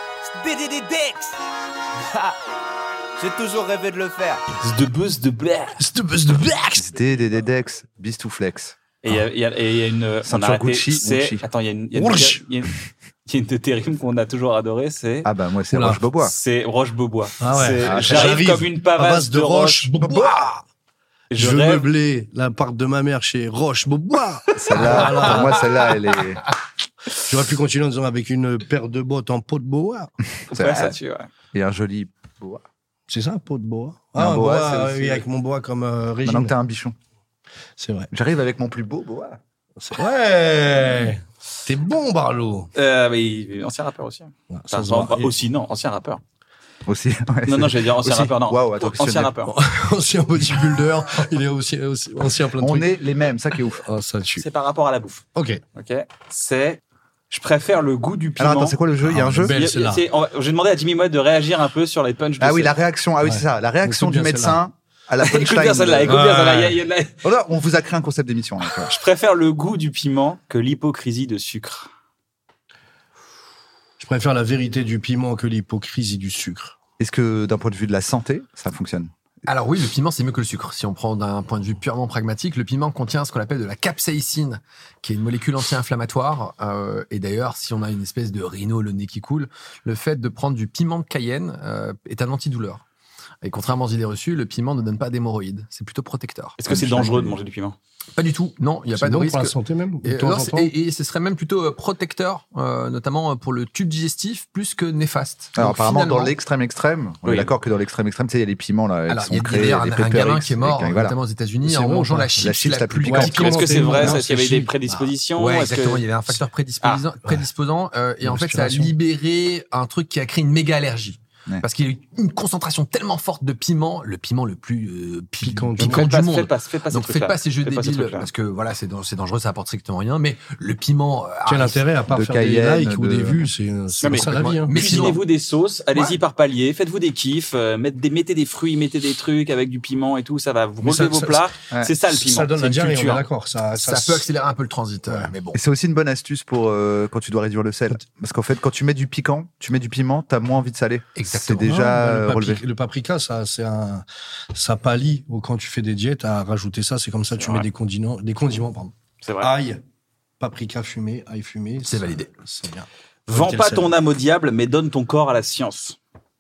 J'ai toujours rêvé de le faire. C'est de buzz de black. C'était des Dex, Bistouflex. Et il y a une ceinture Gucci. Attends, il y a une de tes rimes qu'on a toujours adoré, c'est... Ah bah moi, c'est Roche-Beaubois. C'est Roche-Beaubois. Ah ouais. J'arrive comme une pavasse de Roche-Beaubois. Je veux meubler l'appart de ma mère chez Roche-Beaubois. Celle-là, pour moi, celle-là, elle est... J'aurais pu continuer en disant avec une paire de bottes en peau de boa. Ouais, ça tue, ouais. Et un joli boa. C'est ça, peau de boa? Ah, un boa, oui, avec mon boa comme Régine. Maintenant que t'as un bichon. C'est vrai. J'arrive avec mon plus beau boa. Ouais. T'es bon, Barlow. Mais ancien rappeur aussi. Ouais, ancien rappeur. Aussi. Ouais, non, j'allais dire ancien rappeur, non. Wow, ancien rappeur. Ancien bodybuilder. Il est aussi ancien plein de trucs. On est les mêmes, ça qui est ouf. Oh, ça tue. C'est par rapport à la bouffe. Ok. C'est, je préfère le goût du piment. Alors attends, c'est quoi le jeu? Il y a un jeu? J'ai demandé à Jimmy Moët de réagir un peu sur les punchs. Ah oui, la réaction. Ah oui, c'est ça. La réaction du médecin à la punchline. Écoute bien celle-là, écoute bien celle-là. Il y a de la- Voilà, on vous a créé un concept d'émission. Là, Je préfère le goût du piment que l'hypocrisie de sucre. Je préfère la vérité du piment que l'hypocrisie du sucre. Est-ce que d'un point de vue de la santé, ça fonctionne? Alors oui, le piment, c'est mieux que le sucre. Si on prend d'un point de vue purement pragmatique, le piment contient ce qu'on appelle de la capsaïcine, qui est une molécule anti-inflammatoire. Et d'ailleurs, si on a une espèce de rhino, le nez qui coule, le fait de prendre du piment de Cayenne est un antidouleur. Et contrairement aux idées reçues, le piment ne donne pas d'hémorroïdes. C'est plutôt protecteur. Est-ce que c'est dangereux de manger du piment? Pas du tout. Non, il n'y a pas de bon risque. pour la santé même. Et, et ce serait même plutôt protecteur, notamment pour le tube digestif, plus que néfaste. Alors Donc, apparemment, finalement- dans l'extrême, on est Oui. d'accord que dans l'extrême, tu sais, il y a les piments là, Alors, qui il y sont a créés, d'ailleurs les un Pepper gamin X, qui est mort voilà. notamment aux États-Unis C'est en vrai, mangeant la la chips chips la la plus plus piquante. piquante. Est-ce que c'est pimenté, vrai? non, Est-ce qu'il y avait c'est des chic. prédispositions? Ouais, Est-ce que- exactement. Il y avait un facteur prédisposant et en fait, ça a Respiration. libéré un truc qui a créé une méga allergie. Ouais. Parce qu'il y a eu une concentration tellement forte de piment, le piment le plus Piquant du piquant du monde. Faites pas ces Donc faites pas ces jeux Faites pas ces débiles trucs-là. parce que voilà, c'est dangereux, ça apporte strictement rien. Mais le piment, Quel intérêt à part de faire Cayenne, des likes ou de- des vues, c'est Non, mais- ça la vie. Hein. Mais sinon- Cuisinez-vous des sauces, allez-y par palier, faites-vous des kiffs, mettez des fruits, mettez des trucs avec du piment et tout, ça va vous Mais relever ça- vos ça- plats. ouais. C'est ça le piment. Ça donne c'est la une diarrhée, on est culture. d'accord. Ça ça peut accélérer un peu le transit. Mais bon. Et c'est aussi une bonne astuce pour quand tu dois réduire le sel. Parce qu'en fait, quand tu mets du piquant, tu mets du piment, t'as moins envie de saler. Exactement. C'est déjà Non, relevé. le paprika, ça pallie quand tu fais des diètes à rajouter ça. C'est comme ça, tu Ouais. mets des condiments, pardon. C'est vrai. Ail, paprika fumé, ail fumé. C'est ça- validé. C'est bien. Vends Quel pas sel. ton âme au diable, mais donne ton corps à la science.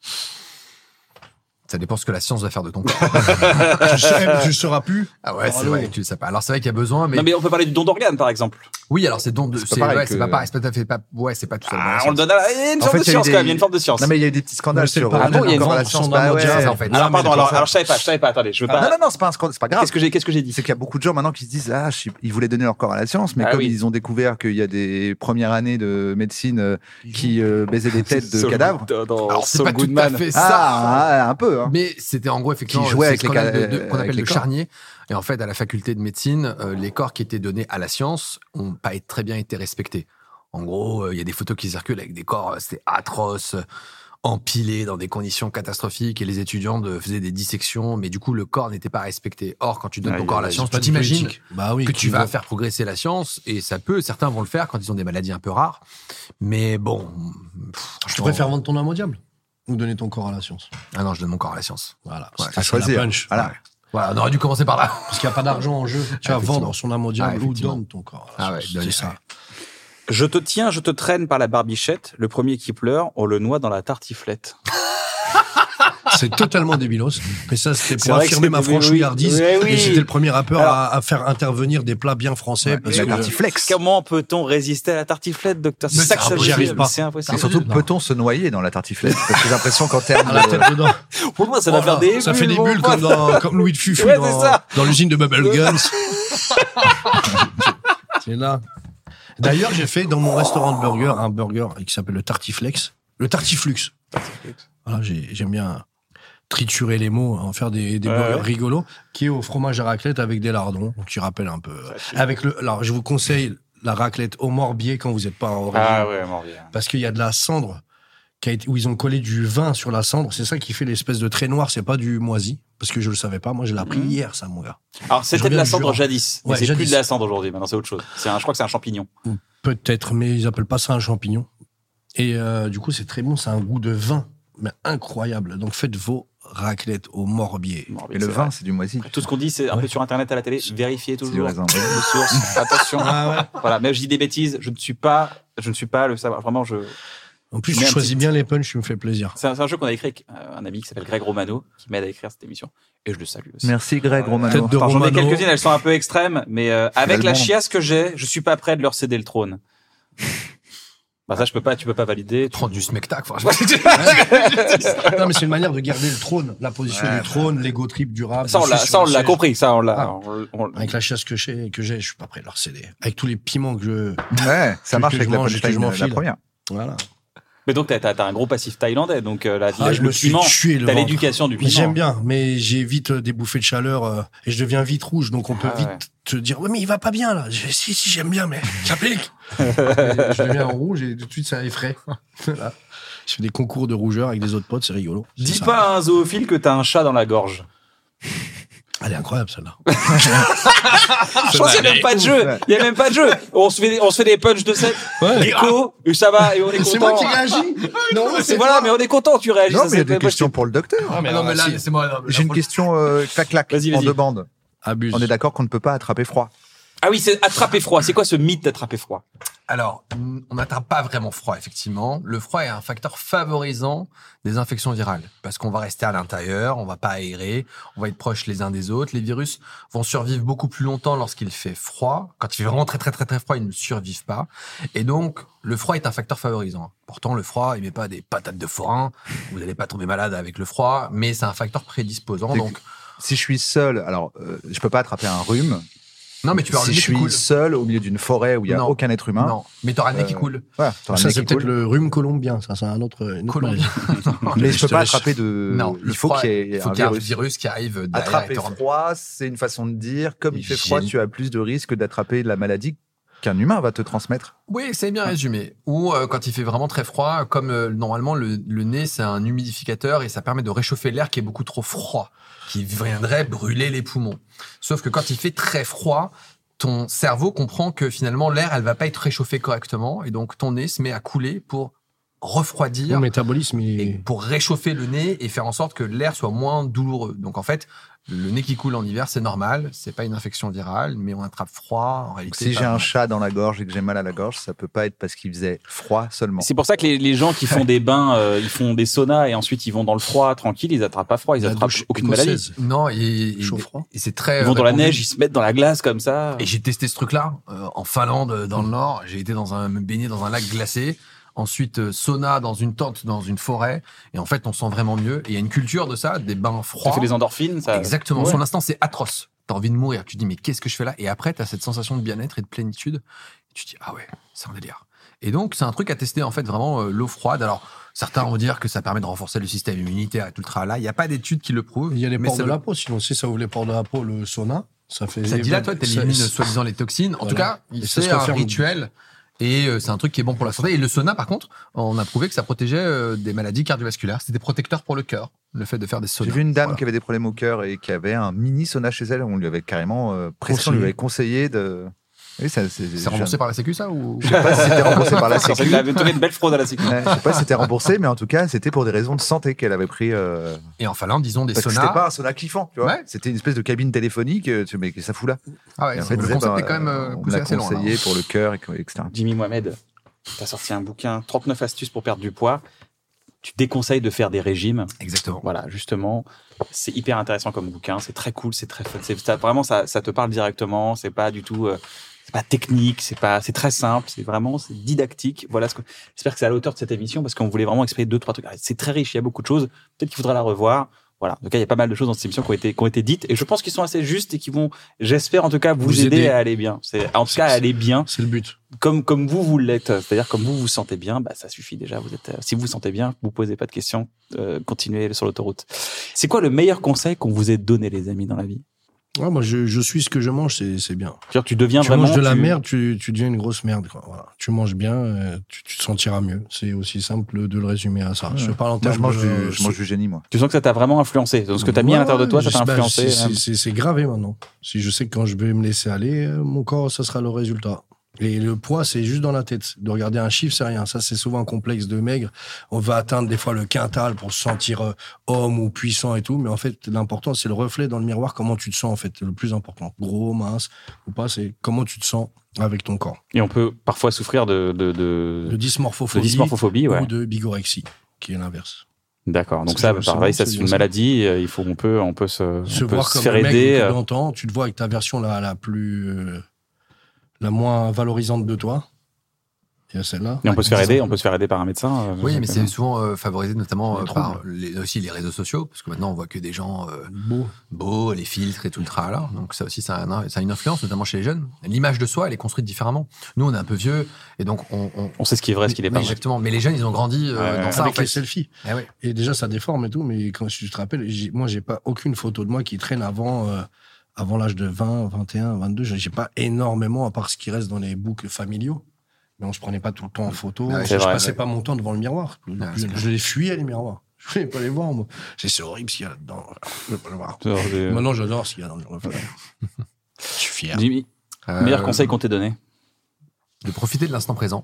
Ça dépend ce que la science va faire de ton corps. Tu seras plus. Ah ouais, c'est Bravo. vrai. Tu le sais pas. Alors c'est vrai qu'il y a besoin, mais Non, mais on peut parler du don d'organes, par exemple. oui, alors c'est C'est pas pareil ouais, que- c'est pas pareil, c'est pas tout à fait pas. Ouais, c'est pas tout ça. Ah, on le donne à la... Il y a une En forme fait, de il y a eu science des- quand même, il y a une forme de science. Non, mais il y a eu des petits scandales Mais c'est sur le parallèle il y a encore encore la avec science. son Bah ouais. amodial, en fait. Alors mais pardon, d'accord. alors je savais pas, attendez, je veux pas... Non, c'est pas un scandale, c'est pas grave. Qu'est-ce que j'ai dit? C'est qu'il y a beaucoup de gens maintenant qui se disent ils voulaient donner leur corps à la science, mais Ah comme oui. ils ont découvert qu'il y a des premières années de médecine qui baisaient des têtes de Saul cadavres. dans Alors c'est Saul pas tout à Goodman. fait ça. Un peu. Hein. Mais c'était en gros effectivement Qui jouait c'est avec ce qu'on les appelle ca- qu'on appelle avec le les corps. charnier. Et en fait, à la faculté de médecine, les corps qui étaient donnés à la science ont pas très bien été respectés. En gros, il y a des photos qui circulent avec des corps, c'était atroce, empilés dans des conditions catastrophiques, et les étudiants faisaient des dissections, mais du coup, le corps n'était pas respecté. Or, quand tu donnes ton Aïe, corps à la aïe, science, Pas tu de t'imagines politique. Bah oui, que tu vas faire progresser la science, et ça peut, certains vont le faire quand ils ont des maladies un peu rares, mais bon. Tu préfères vendre ton âme au diable ou donner ton corps à la science. Ah non, je donne mon corps à la science. Voilà. Ouais, C'était À ça, choisir. la punch. Voilà. Ouais. Voilà, on aurait dû commencer par là. Parce qu'il n'y a pas d'argent en jeu. Tu vas Effectivement. vendre son âme au diable ou effectivement. donne ton corps. Ah ouais, c'est donner, ça. ouais. Je te tiens, je te traîne par la barbichette. Le premier qui pleure, on le noie dans la tartiflette. C'est totalement débilos. Mais ça, c'était C'est pour vrai que affirmer ma c'était- oui, franchouillardise. oui, oui. Et j'étais le premier rappeur Alors- à faire intervenir des plats bien français. parce la que tartiflex. Comment peut-on résister à la tartiflette, docteur? C'est Mais ça que ça veut j'y arrive dire. pas. C'est Et impossible. surtout, Non. peut-on se noyer dans la tartiflette? Parce que j'ai l'impression qu'en termes à la tête dedans. Pour moi, ça doit faire des Ça bulles, fait des mon bulles pote. comme Louis de Fufu Ouais, c'est ça. dans l'usine de Bubblegums. C'est là. D'ailleurs, j'ai fait dans mon restaurant de burger un burger qui s'appelle le Tartiflex. Le Tartiflux. Voilà, j'aime bien triturer les mots, en faire des burgers ouais. rigolos, qui est au fromage à raclette avec des lardons, qui rappelle un peu. Alors, je vous conseille la raclette au morbier quand vous n'êtes pas en régime. Ah ouais, Morbier. Parce qu'il y a de la cendre où ils ont collé du vin sur la cendre. C'est ça qui fait l'espèce de trait noir. C'est pas du moisi. Parce que je le savais pas. Moi, je l'ai appris hier, ça, mon gars. Alors, Je c'était de reviens la du cendre Jura. jadis. Mais Ouais, c'est plus jadis. de la cendre aujourd'hui. Maintenant, c'est autre chose. Je crois que c'est un champignon. Peut-être, mais ils appellent pas ça un champignon. Et du coup, c'est très bon. C'est un goût de vin, mais incroyable. Donc, faites vos raclettes au morbier. Morbier, Et le c'est vin, vrai. c'est du moisi. Tout ce qu'on dit, c'est un peu sur Internet, à la télé. Vérifiez C'est du toujours. raisin. Les sources. Attention. Ah Voilà. Mais je dis des bêtises. Je ne suis pas le savoir. Vraiment, En plus, Mais tu un choisis petit- bien les punchs, tu me fais plaisir. c'est un jeu qu'on a écrit avec un ami qui s'appelle Greg Romano, qui m'aide à écrire cette émission. Et je le salue aussi. Merci Greg Romano. Tête de Enfin, j'en ai Romano. quelques-unes, elles sont un peu extrêmes, mais avec la Allemand. chiasse que j'ai, je suis pas prêt de leur céder le trône. Bah ça, tu peux pas valider. Prendre du smectac, franchement. Non, mais c'est une manière de garder le trône, la position du trône, l'ego trip durable. Ça, on l'a, dessus ça, sur on le l'a siège. compris. Ça, on l'a. Ah. on- Avec la chasse que j'ai, je suis pas prêt de leur céder. Avec tous les piments que Ouais, ça que marche je avec la mange et que je punchline, m'en la file. première. Voilà. Mais donc, t'as un gros passif thaïlandais. Donc, Je le me suis piment, tué le t'as ventre. l'éducation du Mais piment. j'aime bien, mais j'ai vite des bouffées de chaleur et je deviens vite rouge, donc on peut Ah vite ouais. te dire ouais mais il va pas bien là. Si j'aime bien, mais j'applique. Je deviens rouge et tout de suite ça effraie. Voilà. Je fais des concours de rougeur avec des autres potes, c'est rigolo. Dis C'est ça. pas à un zoophile que t'as un chat dans la gorge. Elle est incroyable, celle-là. Je pense qu'il n'y a même pas de jeu. Il y a même pas de jeu. On se fait des punchs de set. Ouais. Écho, et ça va, et on est content. C'est moi qui réagis. Non, Voilà, mais on est content, tu réagis. Non, ça, mais il y a c'est des pas questions possible. pour le docteur. Ah, mais non, mais là, laissez-moi. non, mais J'ai là, une question clac-clac Vas-y, en vas-y. 2 bandes. Abuse. On est d'accord qu'on ne peut pas attraper froid. Ah oui, c'est attraper froid. C'est quoi ce mythe d'attraper froid? Alors, on n'attrape pas vraiment froid, effectivement. Le froid est un facteur favorisant des infections virales parce qu'on va rester à l'intérieur, on va pas aérer, on va être proches les uns des autres. Les virus vont survivre beaucoup plus longtemps lorsqu'il fait froid. Quand il fait vraiment très, très, très, très froid, ils ne survivent pas. Et donc, le froid est un facteur favorisant. Pourtant, le froid, il met pas des patates de forain. Vous n'allez pas tomber malade avec le froid, mais c'est un facteur prédisposant. C'est Donc, Si je suis seul, alors je peux pas attraper un rhume. non, mais tu vas avoir Si le je nez qui suis coule. seul au milieu d'une forêt où il y a Non. aucun être humain. Non, mais t'auras le nez qui coule. Ouais, t'auras Ça, le nez c'est qui peut-être coule. le rhume colombien. Ça, c'est une autre Colombien. maladie. Mais je peux te pas laisse. attraper de. Non, il faut qu'il y ait un virus. virus qui arrive derrière. Attraper et te rend- froid, c'est une façon de dire. Comme il fait froid, Hygiène. tu as plus de risques d'attraper la maladie qu'un humain va te transmettre. Oui, c'est bien résumé. Ou quand il fait vraiment très froid, comme normalement le nez c'est un humidificateur et ça permet de réchauffer l'air qui est beaucoup trop froid, qui viendrait brûler les poumons. Sauf que quand il fait très froid, ton cerveau comprend que finalement l'air elle va pas être réchauffée correctement et donc ton nez se met à couler pour refroidir Mon métabolisme, il et est... pour réchauffer le nez et faire en sorte que l'air soit moins douloureux. Donc en fait, le nez qui coule en hiver, c'est normal, c'est pas une infection virale, mais on attrape froid en Donc, réalité. si pas j'ai un vraiment. chat dans la gorge et que j'ai mal à la gorge, ça peut pas être parce qu'il faisait froid seulement. C'est pour ça que les gens qui font des bains, ils font des saunas et ensuite ils vont dans le froid tranquille, ils attrapent pas froid, ils La attrapent douche aucune maladie. écossaise. Non, et Chaud-froid. et c'est très. Ils vont dans la répandu. neige, ils se mettent dans la glace comme ça. Et j'ai testé ce truc-là en Finlande, dans le Nord. J'ai été me baigner dans un lac glacé. Ensuite, sauna dans une tente, dans une forêt. Et en fait, on sent vraiment mieux. Et il y a une culture de ça, des bains Ça froids. fait des endorphines, ça. Exactement. Ouais. Sur l'instant, c'est atroce. T'as envie de mourir. Tu te dis, mais qu'est-ce que je fais là? Et après, t'as cette sensation de bien-être et de plénitude. Et tu te dis, ah ouais, c'est un délire. Et donc, c'est un truc à tester, en fait, vraiment, l'eau froide. Alors, certains vont dire que ça permet de renforcer le système immunitaire et tout le tralala. Il n'y a pas d'études qui le prouvent. Il y a les mais pores ça de veut- la peau. Sinon, si ça ouvre les pores de la peau, le sauna, ça fait... Ça te dit là, toi, ça- t'élimines soi-disant les toxines. En Voilà. tout cas, Et ça c'est se un referme. rituel. Et c'est un truc qui est bon pour la santé. Et le sauna, par contre, on a prouvé que ça protégeait des maladies cardiovasculaires. C'était protecteur pour le cœur, le fait de faire des saunas. J'ai vu une dame Voilà. qui avait des problèmes au cœur et qui avait un mini sauna chez elle. On lui avait carrément presque, on lui avait conseillé de. Oui, C'est remboursé par la Sécu, ça ou... Je sais pas si c'était remboursé par la Ça Sécu. avait donné de belles fraudes à la sécu. Ouais, je sais pas si c'était remboursé, mais en tout cas, c'était pour des raisons de santé qu'elle avait pris. Et en Finlande, disons des Parce que saunas. c'était pas un sauna cliffant, tu vois. Ouais. C'était une espèce de cabine téléphonique. Mais que ça fout là. Ah ouais, Et en fait, le disait, concept bah, est quand même on me poussé l'a assez loin. conseillé là. pour le cœur, etc. Jimmy Mohamed, t'as sorti un bouquin, 39 astuces pour perdre du poids. Tu déconseilles de faire des régimes. Exactement. Voilà, justement, c'est hyper intéressant comme bouquin, c'est très cool, c'est très fun. Vraiment, ça te parle directement, c'est pas du tout, c'est pas technique, c'est très simple, c'est didactique. Voilà j'espère que c'est à la hauteur de cette émission parce qu'on voulait vraiment expliquer 2-3 trucs. C'est très riche, il y a beaucoup de choses. Peut-être qu'il faudra la revoir. Voilà. En tout cas, il y a pas mal de choses dans cette émission qui ont été dites et je pense qu'ils sont assez justes et qui vont, j'espère en tout cas, vous aider à aller bien. En tout cas, à aller bien. C'est le but. Comme vous l'êtes, c'est-à-dire comme vous vous sentez bien, bah ça suffit déjà. Si vous vous sentez bien, vous posez pas de questions, continuez sur l'autoroute. C'est quoi le meilleur conseil qu'on vous ait donné, les amis, dans la vie? Ouais, moi, je suis ce que je mange, c'est bien. C'est-à-dire, tu deviens Tu vraiment. manges de la merde, tu deviens une grosse merde. Quoi. Voilà. Tu manges bien, tu te sentiras mieux. C'est aussi simple de le résumer à ça. Je parle en Moi, termes je mange du génie, moi. Tu sens que ça t'a vraiment influencé. Donc, ce que t'as mis à l'intérieur de toi, ça t'a influencé. C'est gravé maintenant. Si je sais que quand je vais me laisser aller, mon corps, ça sera le résultat. Et le poids, c'est juste dans la tête. De regarder un chiffre, c'est rien. Ça, c'est souvent un complexe de maigre. On va atteindre des fois le quintal pour se sentir homme ou puissant et tout. Mais en fait, l'important, c'est le reflet dans le miroir, comment tu te sens, en fait. Le plus important. Gros, mince ou pas, c'est comment tu te sens avec ton corps. Et on peut parfois souffrir de dysmorphophobie ouais. ou de bigorexie, qui est l'inverse. D'accord. Donc ça, pareil, ça c'est une maladie. On peut se voir comme faire le mec aider. que t'entends, tu te vois avec ta version la plus la moins valorisante de toi. Il y a celle-là. Et on peut se faire aider par un médecin. Oui, mais c'est souvent favorisé notamment par aussi les réseaux sociaux, parce que maintenant on voit que des gens beaux, les filtres et tout le tralala. Donc ça aussi, ça a une influence, notamment chez les jeunes. L'image de soi, elle est construite différemment. Nous, on est un peu vieux, et donc on sait ce qui est vrai, ce qui n'est pas vrai. Exactement. Mais les jeunes, ils ont grandi dans ça. Avec en fait. les selfies. Ouais. Et déjà, ça déforme et tout, mais quand tu te rappelles, moi, j'ai pas aucune photo de moi qui traîne avant l'âge de 20, 21, 22. J'ai pas énormément, à part ce qui reste dans les books familiaux. Mais on se prenait pas tout le temps en photo. Je passais pas mon temps devant le miroir. Je les fuyais, les miroirs. Je voulais pas les voir, moi. C'est horrible ce qu'il y a là-dedans. Je veux pas le voir. Des... Maintenant, j'adore ce qu'il y a dans le repas. Je suis fier. Jimmy, meilleur conseil qu'on t'ait donné? De profiter de l'instant présent.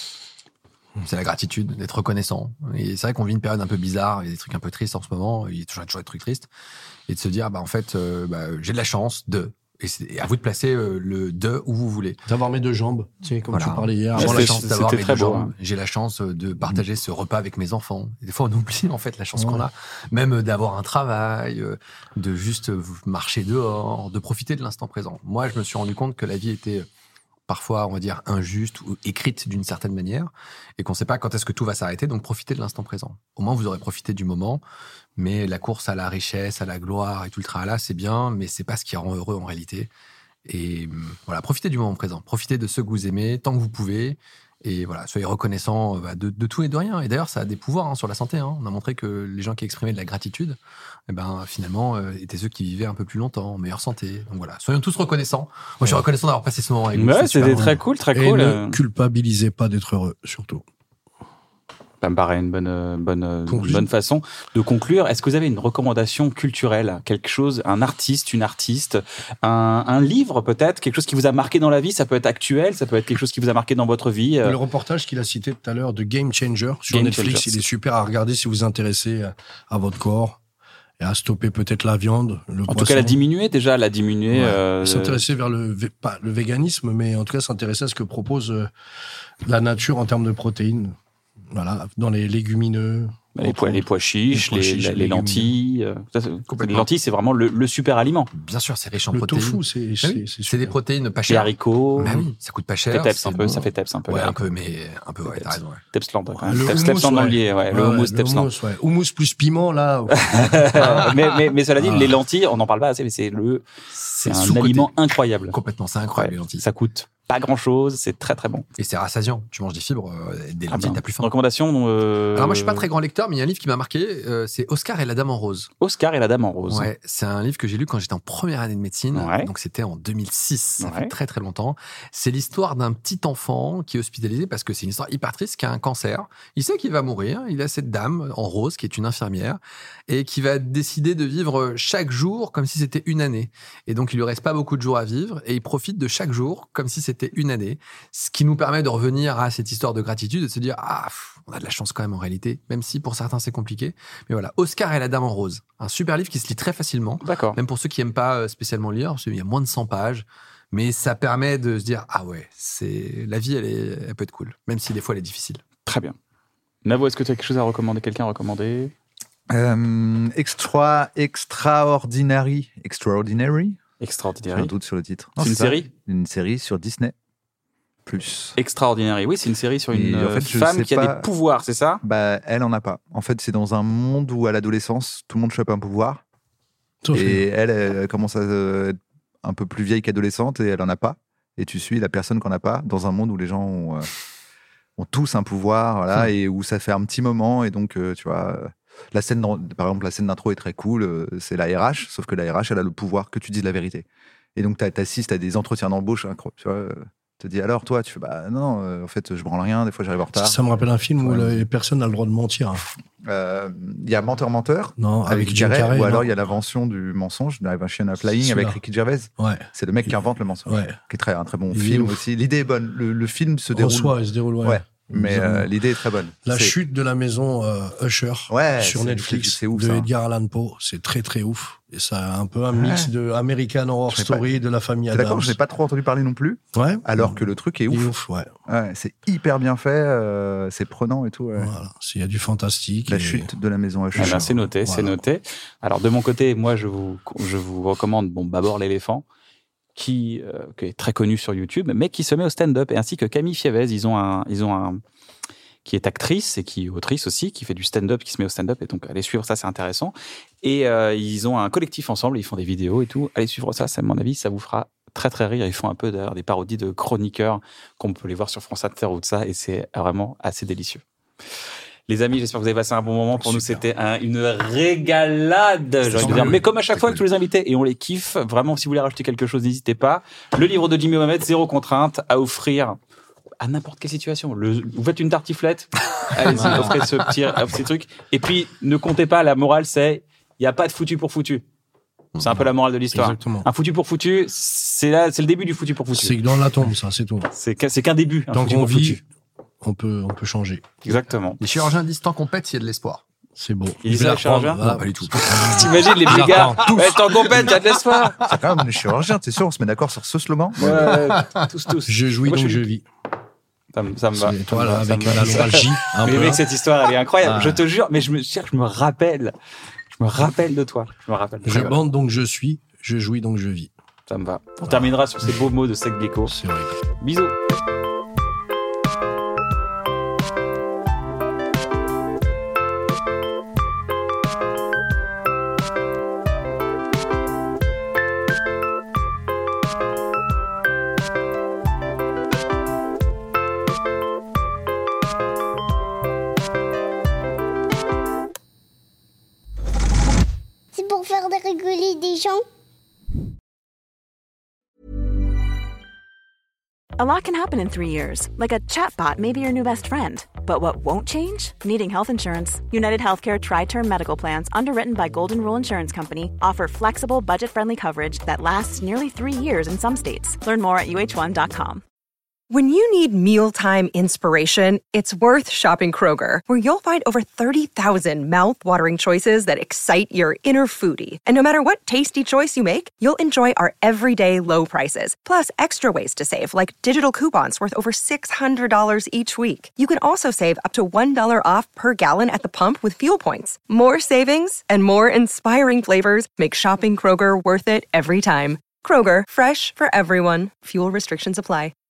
C'est la gratitude, d'être reconnaissant. Et c'est vrai qu'on vit une période un peu bizarre, il y a des trucs un peu tristes en ce moment, il y a toujours des trucs tristes. Et de se dire, en fait, j'ai de la chance de... Et à vous de placer le de où vous voulez. D'avoir mes deux jambes, tu sais, comme tu parlais hier. J'ai la chance d'avoir mes deux beau, jambes. J'ai la chance de partager ce repas avec mes enfants. Et des fois, on oublie en fait la chance qu'on a. Même d'avoir un travail, de juste marcher dehors, de profiter de l'instant présent. Moi, je me suis rendu compte que la vie était parfois, on va dire, injuste ou écrite d'une certaine manière, et qu'on ne sait pas quand est-ce que tout va s'arrêter, donc profitez de l'instant présent. Au moins, vous aurez profité du moment, mais la course à la richesse, à la gloire et tout le tralala, c'est bien, mais c'est pas ce qui rend heureux en réalité. Et voilà, profitez du moment présent, profitez de ceux que vous aimez, tant que vous pouvez, et voilà, soyez reconnaissants de tout et de rien. Et d'ailleurs, ça a des pouvoirs sur la santé. On a montré que les gens qui exprimaient de la gratitude, finalement, étaient ceux qui vivaient un peu plus longtemps, en meilleure santé. Donc voilà, soyons tous reconnaissants. Moi, je suis reconnaissant d'avoir passé ce moment avec vous. Ouais, c'était très cool, très cool. Et ne culpabilisez pas d'être heureux, surtout. Ça me paraît une bonne façon de conclure. Est-ce que vous avez une recommandation culturelle? Quelque chose, un artiste, une artiste, un livre peut-être? Quelque chose qui vous a marqué dans la vie? Ça peut être actuel, ça peut être quelque chose qui vous a marqué dans votre vie. Le reportage qu'il a cité tout à l'heure de Game Changer sur Netflix, il est super à regarder si vous vous intéressez à votre corps et à stopper peut-être la viande, le poisson. En tout cas, la diminuer. S'intéresser vers pas le véganisme, mais en tout cas s'intéresser à ce que propose la nature en termes de protéines. Voilà, dans les légumineux. Les pois chiches, les lentilles. Les lentilles, c'est vraiment le super aliment. Bien sûr, c'est riche en protéines. Le tofu, c'est des protéines pas chères. Les haricots. Bah oui, ça coûte pas cher. Ça fait teps un peu. Ouais, un peu, ouais, t'as raison. Tepsland, anglais, le hummus Tepsland. Hummus plus piment, là. mais cela dit, les lentilles, on n'en parle pas assez, mais c'est un aliment incroyable. Complètement, c'est incroyable, les lentilles. Ça coûte pas grand chose, c'est très très bon. Et c'est rassasiant. Tu manges des fibres, des lentilles, t'as plus faim. Recommandation Alors moi, je suis pas très grand lecteur, mais il y a un livre qui m'a marqué, c'est Oscar et la Dame en rose. Oscar et la Dame en rose. Ouais, c'est un livre que j'ai lu quand j'étais en première année de médecine. Ouais. Donc c'était en 2006. Ça fait très très longtemps. C'est l'histoire d'un petit enfant qui est hospitalisé parce que c'est une histoire hyper triste, qui a un cancer. Il sait qu'il va mourir. Il a cette dame en rose qui est une infirmière et qui va décider de vivre chaque jour comme si c'était une année. Et donc il lui reste pas beaucoup de jours à vivre et il profite de chaque jour comme si c'était une année. Ce qui nous permet de revenir à cette histoire de gratitude et de se dire on a de la chance quand même en réalité, même si pour certains c'est compliqué. Mais voilà, Oscar et la Dame en rose. Un super livre qui se lit très facilement. D'accord. Même pour ceux qui aiment pas spécialement lire, parce qu'il y a moins de 100 pages. Mais ça permet de se dire, la vie, elle peut être cool. Même si des fois elle est difficile. Très bien. Navo, est-ce que tu as quelque chose à recommander? Quelqu'un à recommander? Extraordinary. J'ai un doute sur le titre. C'est une série? Une série sur Disney+. Plus. Extraordinary, oui, c'est une série sur une femme qui a des pouvoirs, c'est ça? Elle en a pas. En fait, c'est dans un monde où à l'adolescence, tout le monde chope un pouvoir. Et elle commence à être un peu plus vieille qu'adolescente et elle en a pas. Et tu suis la personne qu'on n'a pas dans un monde où les gens ont tous un pouvoir, voilà, et où ça fait un petit moment. Et donc, tu vois, par exemple, la scène d'intro est très cool. C'est la RH, sauf que la RH, elle a le pouvoir que tu dises la vérité. Et donc, t'assistes à des entretiens d'embauche, tu vois. Te dis alors toi, tu fais non, en fait je branle rien, des fois j'arrive en retard. Ça me rappelle un film où les personnes ont le droit de mentir. Il y a Menteur avec Jim Carrey, ou alors il y a l'invention du mensonge d'Ivan Chien Flying avec Ricky Gervais. Ouais. C'est le mec qui invente le mensonge, qui est un très bon film aussi. L'idée est bonne, le film se déroule. Il se déroule. Mais l'idée est très bonne. Chute de la maison Usher sur Netflix de Edgar Allan Poe, c'est très très ouf. Et ça a un peu un mix de American Horror Story, de la famille Addams. D'accord, je n'ai pas trop entendu parler non plus. Ouais. Alors que le truc est ouf. C'est hyper bien fait, c'est prenant et tout. Ouais. Voilà, il y a du fantastique. La chute de la maison Usher. C'est noté, c'est noté. Alors de mon côté, moi je vous recommande Babor l'éléphant. Qui est très connu sur YouTube, mais qui se met au stand-up, et ainsi que Camille Fievez. Ils ont qui est actrice et qui est autrice aussi, qui fait du stand-up, qui se met au stand-up, et donc allez suivre ça, c'est intéressant. Et ils ont un collectif ensemble, ils font des vidéos et tout. Allez suivre ça, à mon avis, ça vous fera très très rire. Ils font un peu d'ailleurs des parodies de chroniqueurs qu'on peut les voir sur France Inter ou de ça, et c'est vraiment assez délicieux. Les amis, j'espère que vous avez passé un bon moment. Pour nous, c'était une régalade. J'ai envie de dire. Mais comme à chaque fois avec tous les invités, et on les kiffe. Vraiment, si vous voulez rajouter quelque chose, n'hésitez pas. Le livre de Jimmy Mohamed, 0 contrainte, à offrir à n'importe quelle situation. Vous faites une tartiflette, allez-y, offrez ce petit truc. Et puis, ne comptez pas, la morale, c'est, il n'y a pas de foutu pour foutu. C'est un peu la morale de l'histoire. Exactement. Un foutu pour foutu, c'est le début du foutu pour foutu. C'est que dans la tombe, ça, c'est tout. C'est qu'un début. Tant qu'on vit, on peut changer. Exactement. Les chirurgiens disent tant qu'on pète, il y a de l'espoir. C'est beau. Ils disent ça, les chirurgiens? Non, pas du tout. T'imagines les gars, tant qu'on pète, il y a de l'espoir. C'est quand même les chirurgiens, t'es sûr, on se met d'accord sur ce slogan? Ouais, tous. Je jouis, donc je vis. Ça me va. C'est toi, là, avec la nostalgie. Mais mec, cette histoire, elle est incroyable. Je te jure, mais je me rappelle de toi. Je bande, donc je suis. Je jouis, donc je vis. Ça me va. On terminera sur ces beaux mots de Sec Gecko. C'est vrai. Bisous. C'est pour faire rigoler des gens. A lot can happen in 3 years, like a chatbot may be your new best friend. But what won't change? Needing health insurance. United Healthcare Tri-Term Medical Plans, underwritten by Golden Rule Insurance Company, offer flexible, budget-friendly coverage that lasts nearly 3 years in some states. Learn more at uh1.com. When you need mealtime inspiration, it's worth shopping Kroger, where you'll find over 30,000 mouth-watering choices that excite your inner foodie. And no matter what tasty choice you make, you'll enjoy our everyday low prices, plus extra ways to save, like digital coupons worth over $600 each week. You can also save up to $1 off per gallon at the pump with fuel points. More savings and more inspiring flavors make shopping Kroger worth it every time. Kroger, fresh for everyone. Fuel restrictions apply.